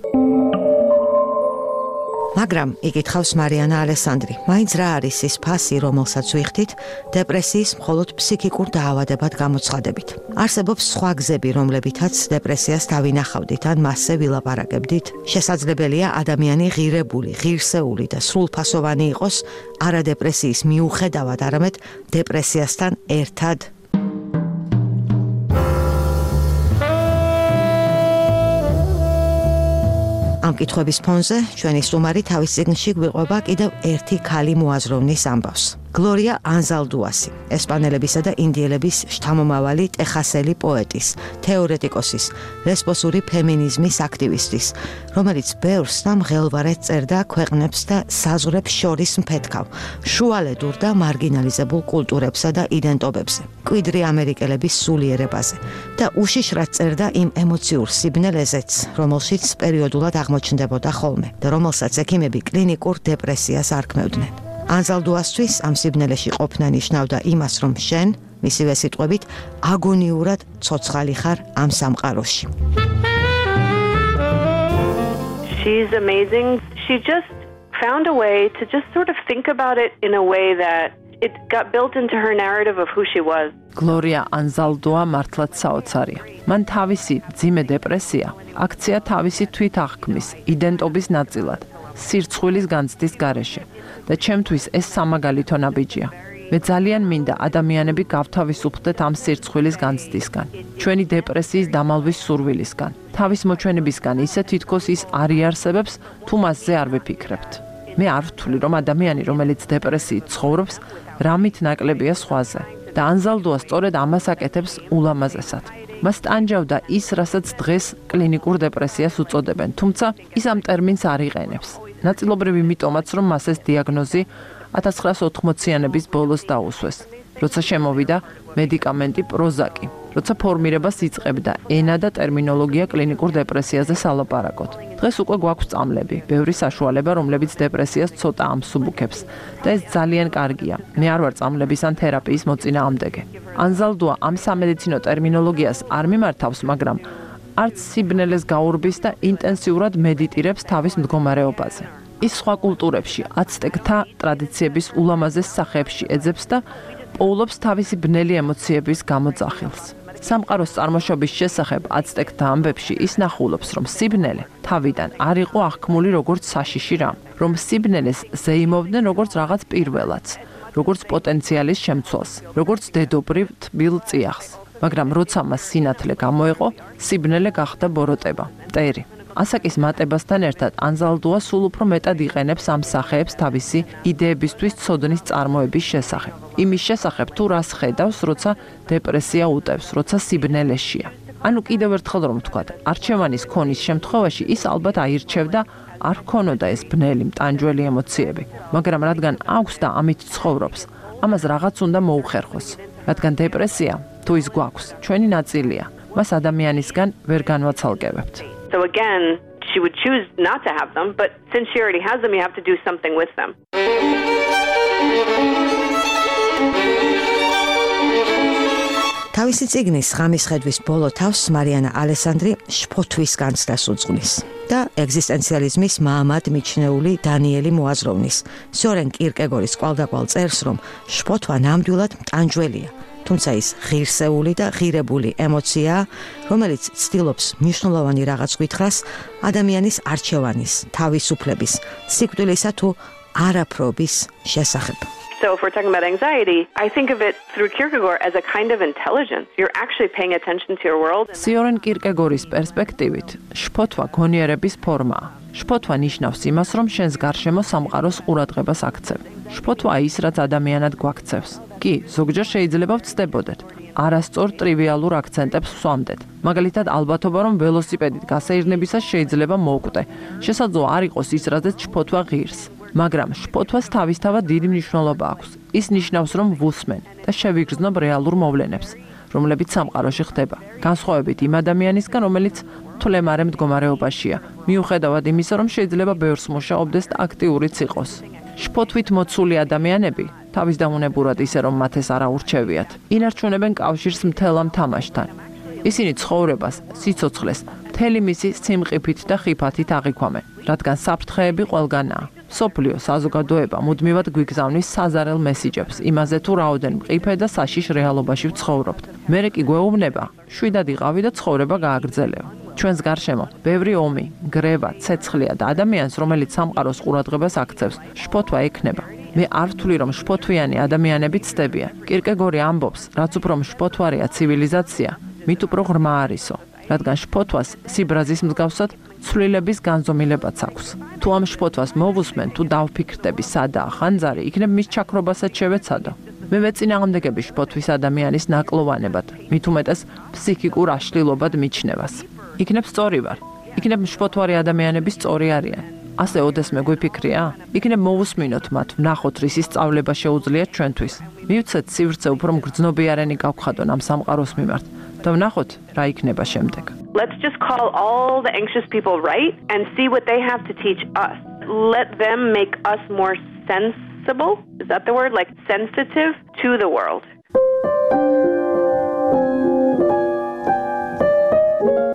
მაგრამ იკითხავს მარიანა ალესანდრი, მაინც რა არის ის ფასი, რომელსაც ვიხდით დეპრესიის მხოლოდ ფსიქიკურ დაავადებად გამოცხადებით. არსებობს სხვა გზები, რომლებითაც დეპრესიას დავინახავდით ან მასზე ვილაპარაკებდით. შესაძლებელია ადამიანი ღირებული, ღირსეული და სრულფასოვანი იყოს არა დეპრესიის მიუხედავად, არამედ დეპრესიასთან ერთად. ამ კითხვების ფონზე ჩვენი სტუმარი თავის წიგნში გვიყვება კიდევ ერთი ქალი მოაზროვნის ამბავს. გლორია ანზალდუასი, ესპანელებისა და ინდიელების შთამომავალი ტეხასელი პოეტის, თეორეტიკოსის, ლესბოსური ფემინიზმის აქტივისტის, რომელიც ბევრს და მღელვარედ წერდა ქვეყნებს და საზღვრებს შორის მფეთქავ, შუალედურ და მარგინალიზებულ კულტურებსა და იდენტობებზე, მკვიდრი ამერიკელების სულიერებაზე და უშიშრად წერდა იმ ემოციურ სიბნელეზეც, რომელშიც პერიოდულად აღმოჩნდებოდა ხოლმე და რომელსაც ექიმები კლინიკურ დეპრესიას არქმევდნენ. ანზალდუასთვის ამ სიბნელეში ყოფნა ნიშნავდა იმას, რომ შენ, მისივე სიტყვებით, აგონიურად ცოცხალი ხარ ამ სამყაროში. She's amazing. she just found a way to just sort of think about it in a way that it got built into her narrative of who she was. გლორია ანზალდოა მართლაც საოცარია. მან თავისი ძიმე დეპრესია აქცია თავისი თვითაღქმის იდენტობის ნაწილად, სირცხვილის განცდის გარეშე და ჩემთვის ეს სამაგალითო ნაბიჯია. მე ძალიან მინდა ადამიანები გავთავისუფლდეთ ამ სირცხვილის განცდისგან, ჩვენი დეპრესიის დამალვის სურვილისგან, თავის მოჩვენებისგან ისე თითქოს ის არ იარსებებს, თუ მასზე არ ვიფიქრებთ. მე არ ვთვლი, რომ ადამიანი, რომელიც დეპრესიით ცხოვრობს, რამით ნაკლებია სხვაზე და ანზალდოა სწორედ ამას აკეთებს ულამაზესად. მას ტანჯავდა ის, რასაც დღეს კლინიკურ დეპრესიას უწოდებენ, თუმცა ის ამ ტერმინს არ იყენებს. ნაწილობრივ იმიტომაც, რომ მას ეს დიაგნოზი 1980-იანების ბოლოს დაუსვეს, როცა შემოვიდა მედიკამენტი პროზაკი, როცა ფორმირებას იწყებდა ენა და ტერმინოლოგია კლინიკურ დეპრესიაზე სალაპარაკოდ. დღეს უკვე გვაქვს წამლები, ბევრი საშუალება, რომლებიც დეპრესიას ცოტა ამსუბუქებს და ეს ძალიან კარგია. მე არ ვარ წამლების ან თერაპიის მოწინააღმდეგე. ანზალდოა ამ სამედიცინო ტერმინოლოგიას არ მიმართავს, მაგრამ არც სიბნელეს გაურბის და ინტენსიურად მედიტირებს თავის მდგომარეობაზე. ის სხვა კულტურებში, აცტეკთა ტრადიციების ულამაზეს სახეებში ეძებს და პოულობს თავისი ბნელი ემოციების გამოძახილს. სამყაროს წარმოშობის შესახებ აცტეკთა ამბებში ის ნახულობს, რომ სიბნელე თავიდან არ იყო აღქმული როგორც საშიში რამ, რომ სიბნელეს ზეიმობდნენ როგორც რაღაც პირველაც, როგორც პოტენციალის შემცველს, როგორც დედობრივ თბილ წიაღს. მაგრამ როცა მას სინათლე გამოეყო, სიბნელე გახდა ბოროტება, მტერი. ასაკის მატებასთან ერთად ანზალდოა სულ უფრო მეტად იყენებს ამ სახეებს თავისი იდეებისთვის ცოდნის წარმოების შესახებ. იმის შესახებ თუ რას ხედავს, როცა დეპრესია უტევს, როცა სიბნელეშია. ანუ კიდევ ერთხელ რომ ვთქვათ, არჩევანის ქონის შემთხვევაში ის ალბათ აირჩევდა არ ქონოდა ეს ბნელი მტანჯველი ემოციები, მაგრამ რადგან აქვს და ამით ცხოვრობს, ამას რაღაც უნდა მოუხერხოს. რადგან დეპრესია, თუ ის გვაქვს, ჩვენი ნაწილია, მას ადამიანისგან ვერ განვაცალკევებთ. So again, she would choose not to have them, but since she already has them, you have to do something with them. თავისი წიგნის ღამის ხედვის ბოლო თავს მარიანა ალესანდრი შფოთვის განცდას უძღვნის და ეგზისტენციალიზმის მაამად მიჩნეული დანიელი მოაზროვნის სორენ კირკეგორის კვალდაკვალ წერს, რომ შფოთვა ნამდვილად მტანჯველია, თუმცა ის ღირსეული და ღირებული ემოციაა, რომელიც ცდილობს მნიშვნელოვანი რაღაც გითხრას ადამიანის არჩევანის, თავისუფლების, სიკვდილისა თუ არაფრობის შესახებ. So if we're talking about anxiety, I think of it through Kierkegaard as a kind of intelligence. You're actually paying attention to your world. სორენ კირკეგორის პერსპექტივით, შფოთვა გონიერების ფორმაა. შფოთვა ნიშნავს იმას, რომ შენს გარშემო სამყაროს ყურადღებას აქცევ. შფოთვა ის, რაც ადამიანად გვაქცევს. კი, ზოგჯერ შეიძლება ვწდებოდეთ. არასწორ ტრივიალურ აქცენტებს ვსვამდეთ. მაგალითად, ალბათობა, რომ ველოსიპედით გასეირნებისას შეიძლება მოვკვდე. შესაძლოა არ იყოს ის, რაზეც შფოთვა ღირს. მაგრამ შფოთვას თავისთავად დიდი მნიშვნელობა აქვს. ის ნიშნავს, რომ ვუსმენ და შევიგრძნობ რეალურ მოვლენებს, რომლებიც სამყაროში ხდება. განსხვავებით იმ ადამიანისგან, რომელიც თვლემარე მდგომარეობაშია, მიუხედავად იმისა, რომ შეიძლება ბევრს მუშაობდეს და აქტიურიც იყოს. შფოთვით მოცული ადამიანები, თავის დამონებურად ისე რომ მათ ეს არ აურჩევიათ, ინარჩუნებენ კავშირს მთელ ამ თამაშთან. ისინი ცხოვრებას, სიცოცხლეს, მთელი მისი სიმყიფით და ხიფათით აღიქვამენ, რადგან საფრთხეები ყველგანაა. სოფლიო საზოგადოება მუდმივად გვიგზავნის საზარელ მესიჯებს იმაზე, თუ რაოდენ მყიფე და საშიშ რეალობაში ვცხოვრობთ. მერე კი გვეუბნება, შვიდად იყავი და ცხოვრება გააგრძელეო. ჩვენს გარშემო ბევრი ომი, გრევა, ცეცხლია და ადამიანს, რომელიც სამყაროს ყურადღებას აქცევს, შფოთვა ექნება. მე არ ვთვლი, რომ შფოთვიანი ადამიანები ცდებიან. კირკეგორი ამბობს, რაც უფრო შფოთვარია ცივილიზაცია, მით უფრო ღრმა არისო, რადგან შფოთვას სიბრაზის მსგავსად ცვლილების განზომილებაც აქვს. თუ ამ შფოთვას მოვუსმენ, თუ დავფიქრდები სადაა ხანძარი, იქნებ მის ჩაქრობასაც შევეცადო. მე ვეწინააღმდეგები შფოთვის ადამიანის ნაკლოვანებად, მით უმეტეს ფსიქიკურ აშლილობად მიჩნევას. იქნებ სწორი ვარ, იქნებ შფოთვარი ადამიანები სწორი არიან. ასე ოდესმე გვიფიქრია? იქნებ მოვუსმინოთ მათ, ვნახოთ რისი სწავლება შეუძლიათ ჩვენთვის. მივცეთ სივრცე უფრო მგრძნობიარენი გავხადონ ამ სამყაროს მიმართ და ვნახოთ რა იქნება შემდეგ. Let's just call all the anxious people right and see what they have to teach us. Let them make us more sensible. Is that the word? Like sensitive to the world.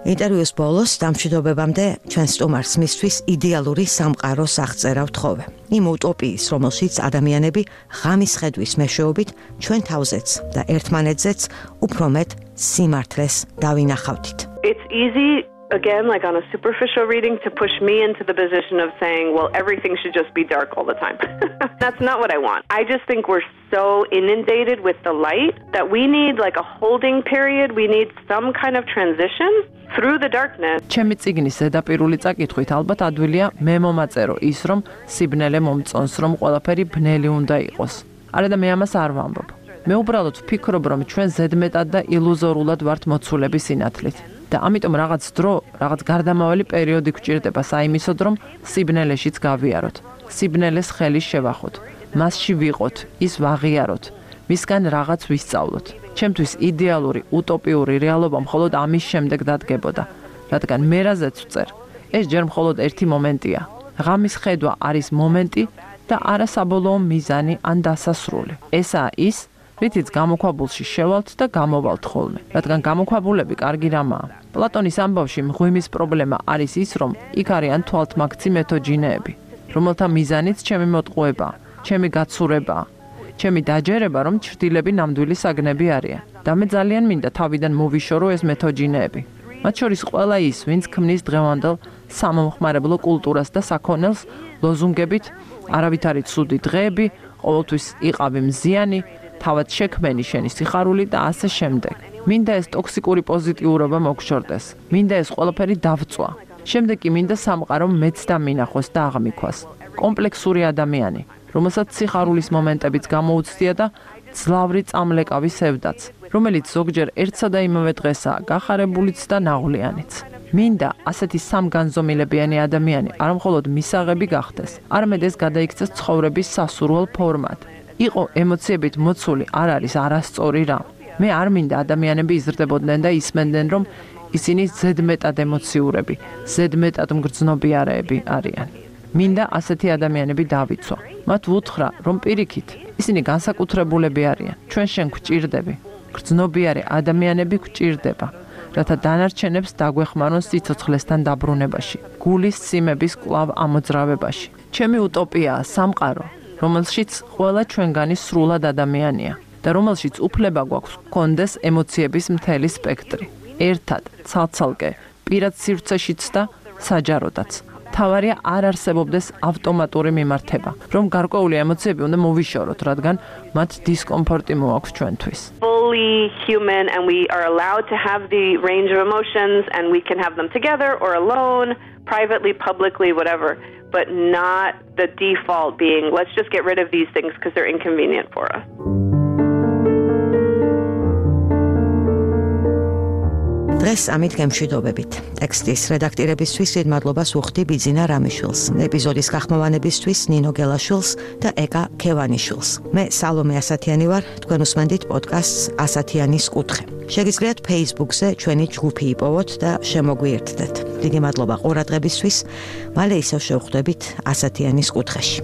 ინტერვიუს ბოლოს დამშვიდობებამდე ჩვენ სტუმარს მისთვის იდეალური სამყაროს აღწერა ვთხოვე. იმ უტოპიის, რომელშიც ადამიანები ღამის ხედვის მეშვეობით ჩვენ თავზეც და ერთმანეთზეც უფრო მეტ სიმართლეს დავინახავდით. It's easy, again, like on a superficial reading, to push me into the position of saying, well, everything should just be dark all the time. That's not what I want. I just think we're so inundated with the light that we need like a holding period. We need some kind of transition through the darkness. ჩემი წიგნის ზედაპირული წაკითხვით ალბათ ადვილია მე მომაწერო ის, რომ სიბნელე მომწონს, რომ ყველაფერი ბნელი უნდა იყოს. არა და მე ამას არ ვამბობ. მე უბრალოდ ვფიქრობ, რომ ჩვენ ზედმეტად და ილუზორულად ვართ მოცულები სინათლით. და ამიტომ რაღაც დრო, რაღაც გარდამავალი პერიოდი გვჭირდება საიმისოდ, რომ სიბნელეშიც გავიაროთ. სიბნელეს ხელი შევახოთ. მასში ვიყოთ, ის ვაღიაროთ. მისგან რაღაც ვისწავლოთ. ჩემთვის იდეალური, უტოპიური რეალობა მხოლოდ ამის შემდეგ დადგებოდა, რადგან მე რაზეც ვწერ. ეს ჯერ მხოლოდ ერთი მომენტია. ღამის ხედვა არის მომენტი და არა საბოლოო მიზანი ან დასასრული. ესაა ის, რითიც გამოქვაბულში შევალთ და გამოვალთ ხოლმე, რადგან გამოქვაბულები კარგი რამაა. პლატონის ამბავში მღვიმის პრობლემა არის ის, რომ იქ არიან თვალთმაქცი მეთოჯინეები, რომელთა მიზანიც ჩემი მოტყუებაა, ჩემი გაცურებაა, ჩემი დაჯერება, რომ ჩრდილები ნამდვილი საგნები არიან. და მე ძალიან მინდა თავიდან მოვიშორო ეს მეთოჯინეები. მათ შორის ყველა ის, ვინც ქმნის დღევანდელ სამომხმარებლო კულტურას და საქონელს ლოზუნგებით არავითარი ცუდი დღეები, ყოველთვის იყავი მზიანი, თავად შექმენი შენი სიხარული და ასე შემდეგ. მინდა ეს ტოქსიკური პოზიტიურობა მოგშორდეს. მინდა ეს ყველაფერი დავწვა. შემდეგ კი მინდა სამყარო მეც დამინახოს და აღმიქვას. კომპლექსური ადამიანი, რომელსაც სიხარულის მომენტებიც გამოუცდია და ძლავრი წამლეკავის სევდაც, რომელიც ზოგჯერ ერთსა და იმავე დღესაა გახარებულიც და ნაღვლიანიც. მინდა ასეთი სამგანზომილებიანი ადამიანი არ მხოლოდ მისაღები გახდეს, არამედ ეს გადაიქცეს ცხოვრების სასურველ ფორმად. იყო ემოციებით მოცული არ არის არასწორი რამ. მე არ მინდა ადამიანები იზრდებოდნენ და ისმენდნენ, რომ ისინი ზედმეტად ემოციურები, ზედმეტად მგრძნობიარეები არიან. მინდა ასეთი ადამიანები დავიცვა. მათ ვუთხრა, რომ პირიქით, ისინი განსაკუთრებულები არიან. ჩვენ შენ გვჭირდები. გრძნობიარე ადამიანები გვჭირდება, რათა დანარჩენებს დაგვეხმარონ სიცოცხლესთან დაბრუნებაში, გულის სიმების კვლავ ამოძრავებაში. ჩემი უტოპიაა სამყარო, რომელშიც ყველა ჩვენგანი სრულად ადამიანია და რომელშიც უფლება გვაქვს გქონდეს ემოციების მთელი სპექტრი. ერთად, ცალ-ცალკე, პირად სივრცეშიც და საჯაროდაც. თავარია არ არსებობდეს ავტომატური მიმართება, რომ გარკვეული ემოციები უნდა მოვიშოროთ, რადგან მათ დისკომფორტი მოაქვს ჩვენთვის. Fully human and we are allowed to have the range of emotions and we can have them together or alone, privately, publicly, whatever, but not the default being, let's just get rid of these things because they're inconvenient for us. დღეს ამით გემშვიდობებით. ტექსტის რედაქტირებისთვის მადლობას ვუხდი ბიძინა რამიშვილს, ეპიზოდის გახმოვანებისთვის ნინო გელაშვილს და ეკა ქევანიშვილს. მე სალომე ასათიანი ვარ, თქვენ უსმენთ პოდკასტს ასათიანის კუთხე. შეგიძლიათ Facebook-ზე ჩვენი ჯგუფი იპოვოთ და შემოგვიერთდეთ. დიდი მადლობა ყურადღებისთვის. მალე ისევ შევხვდებით ასათიანის კუთხეში.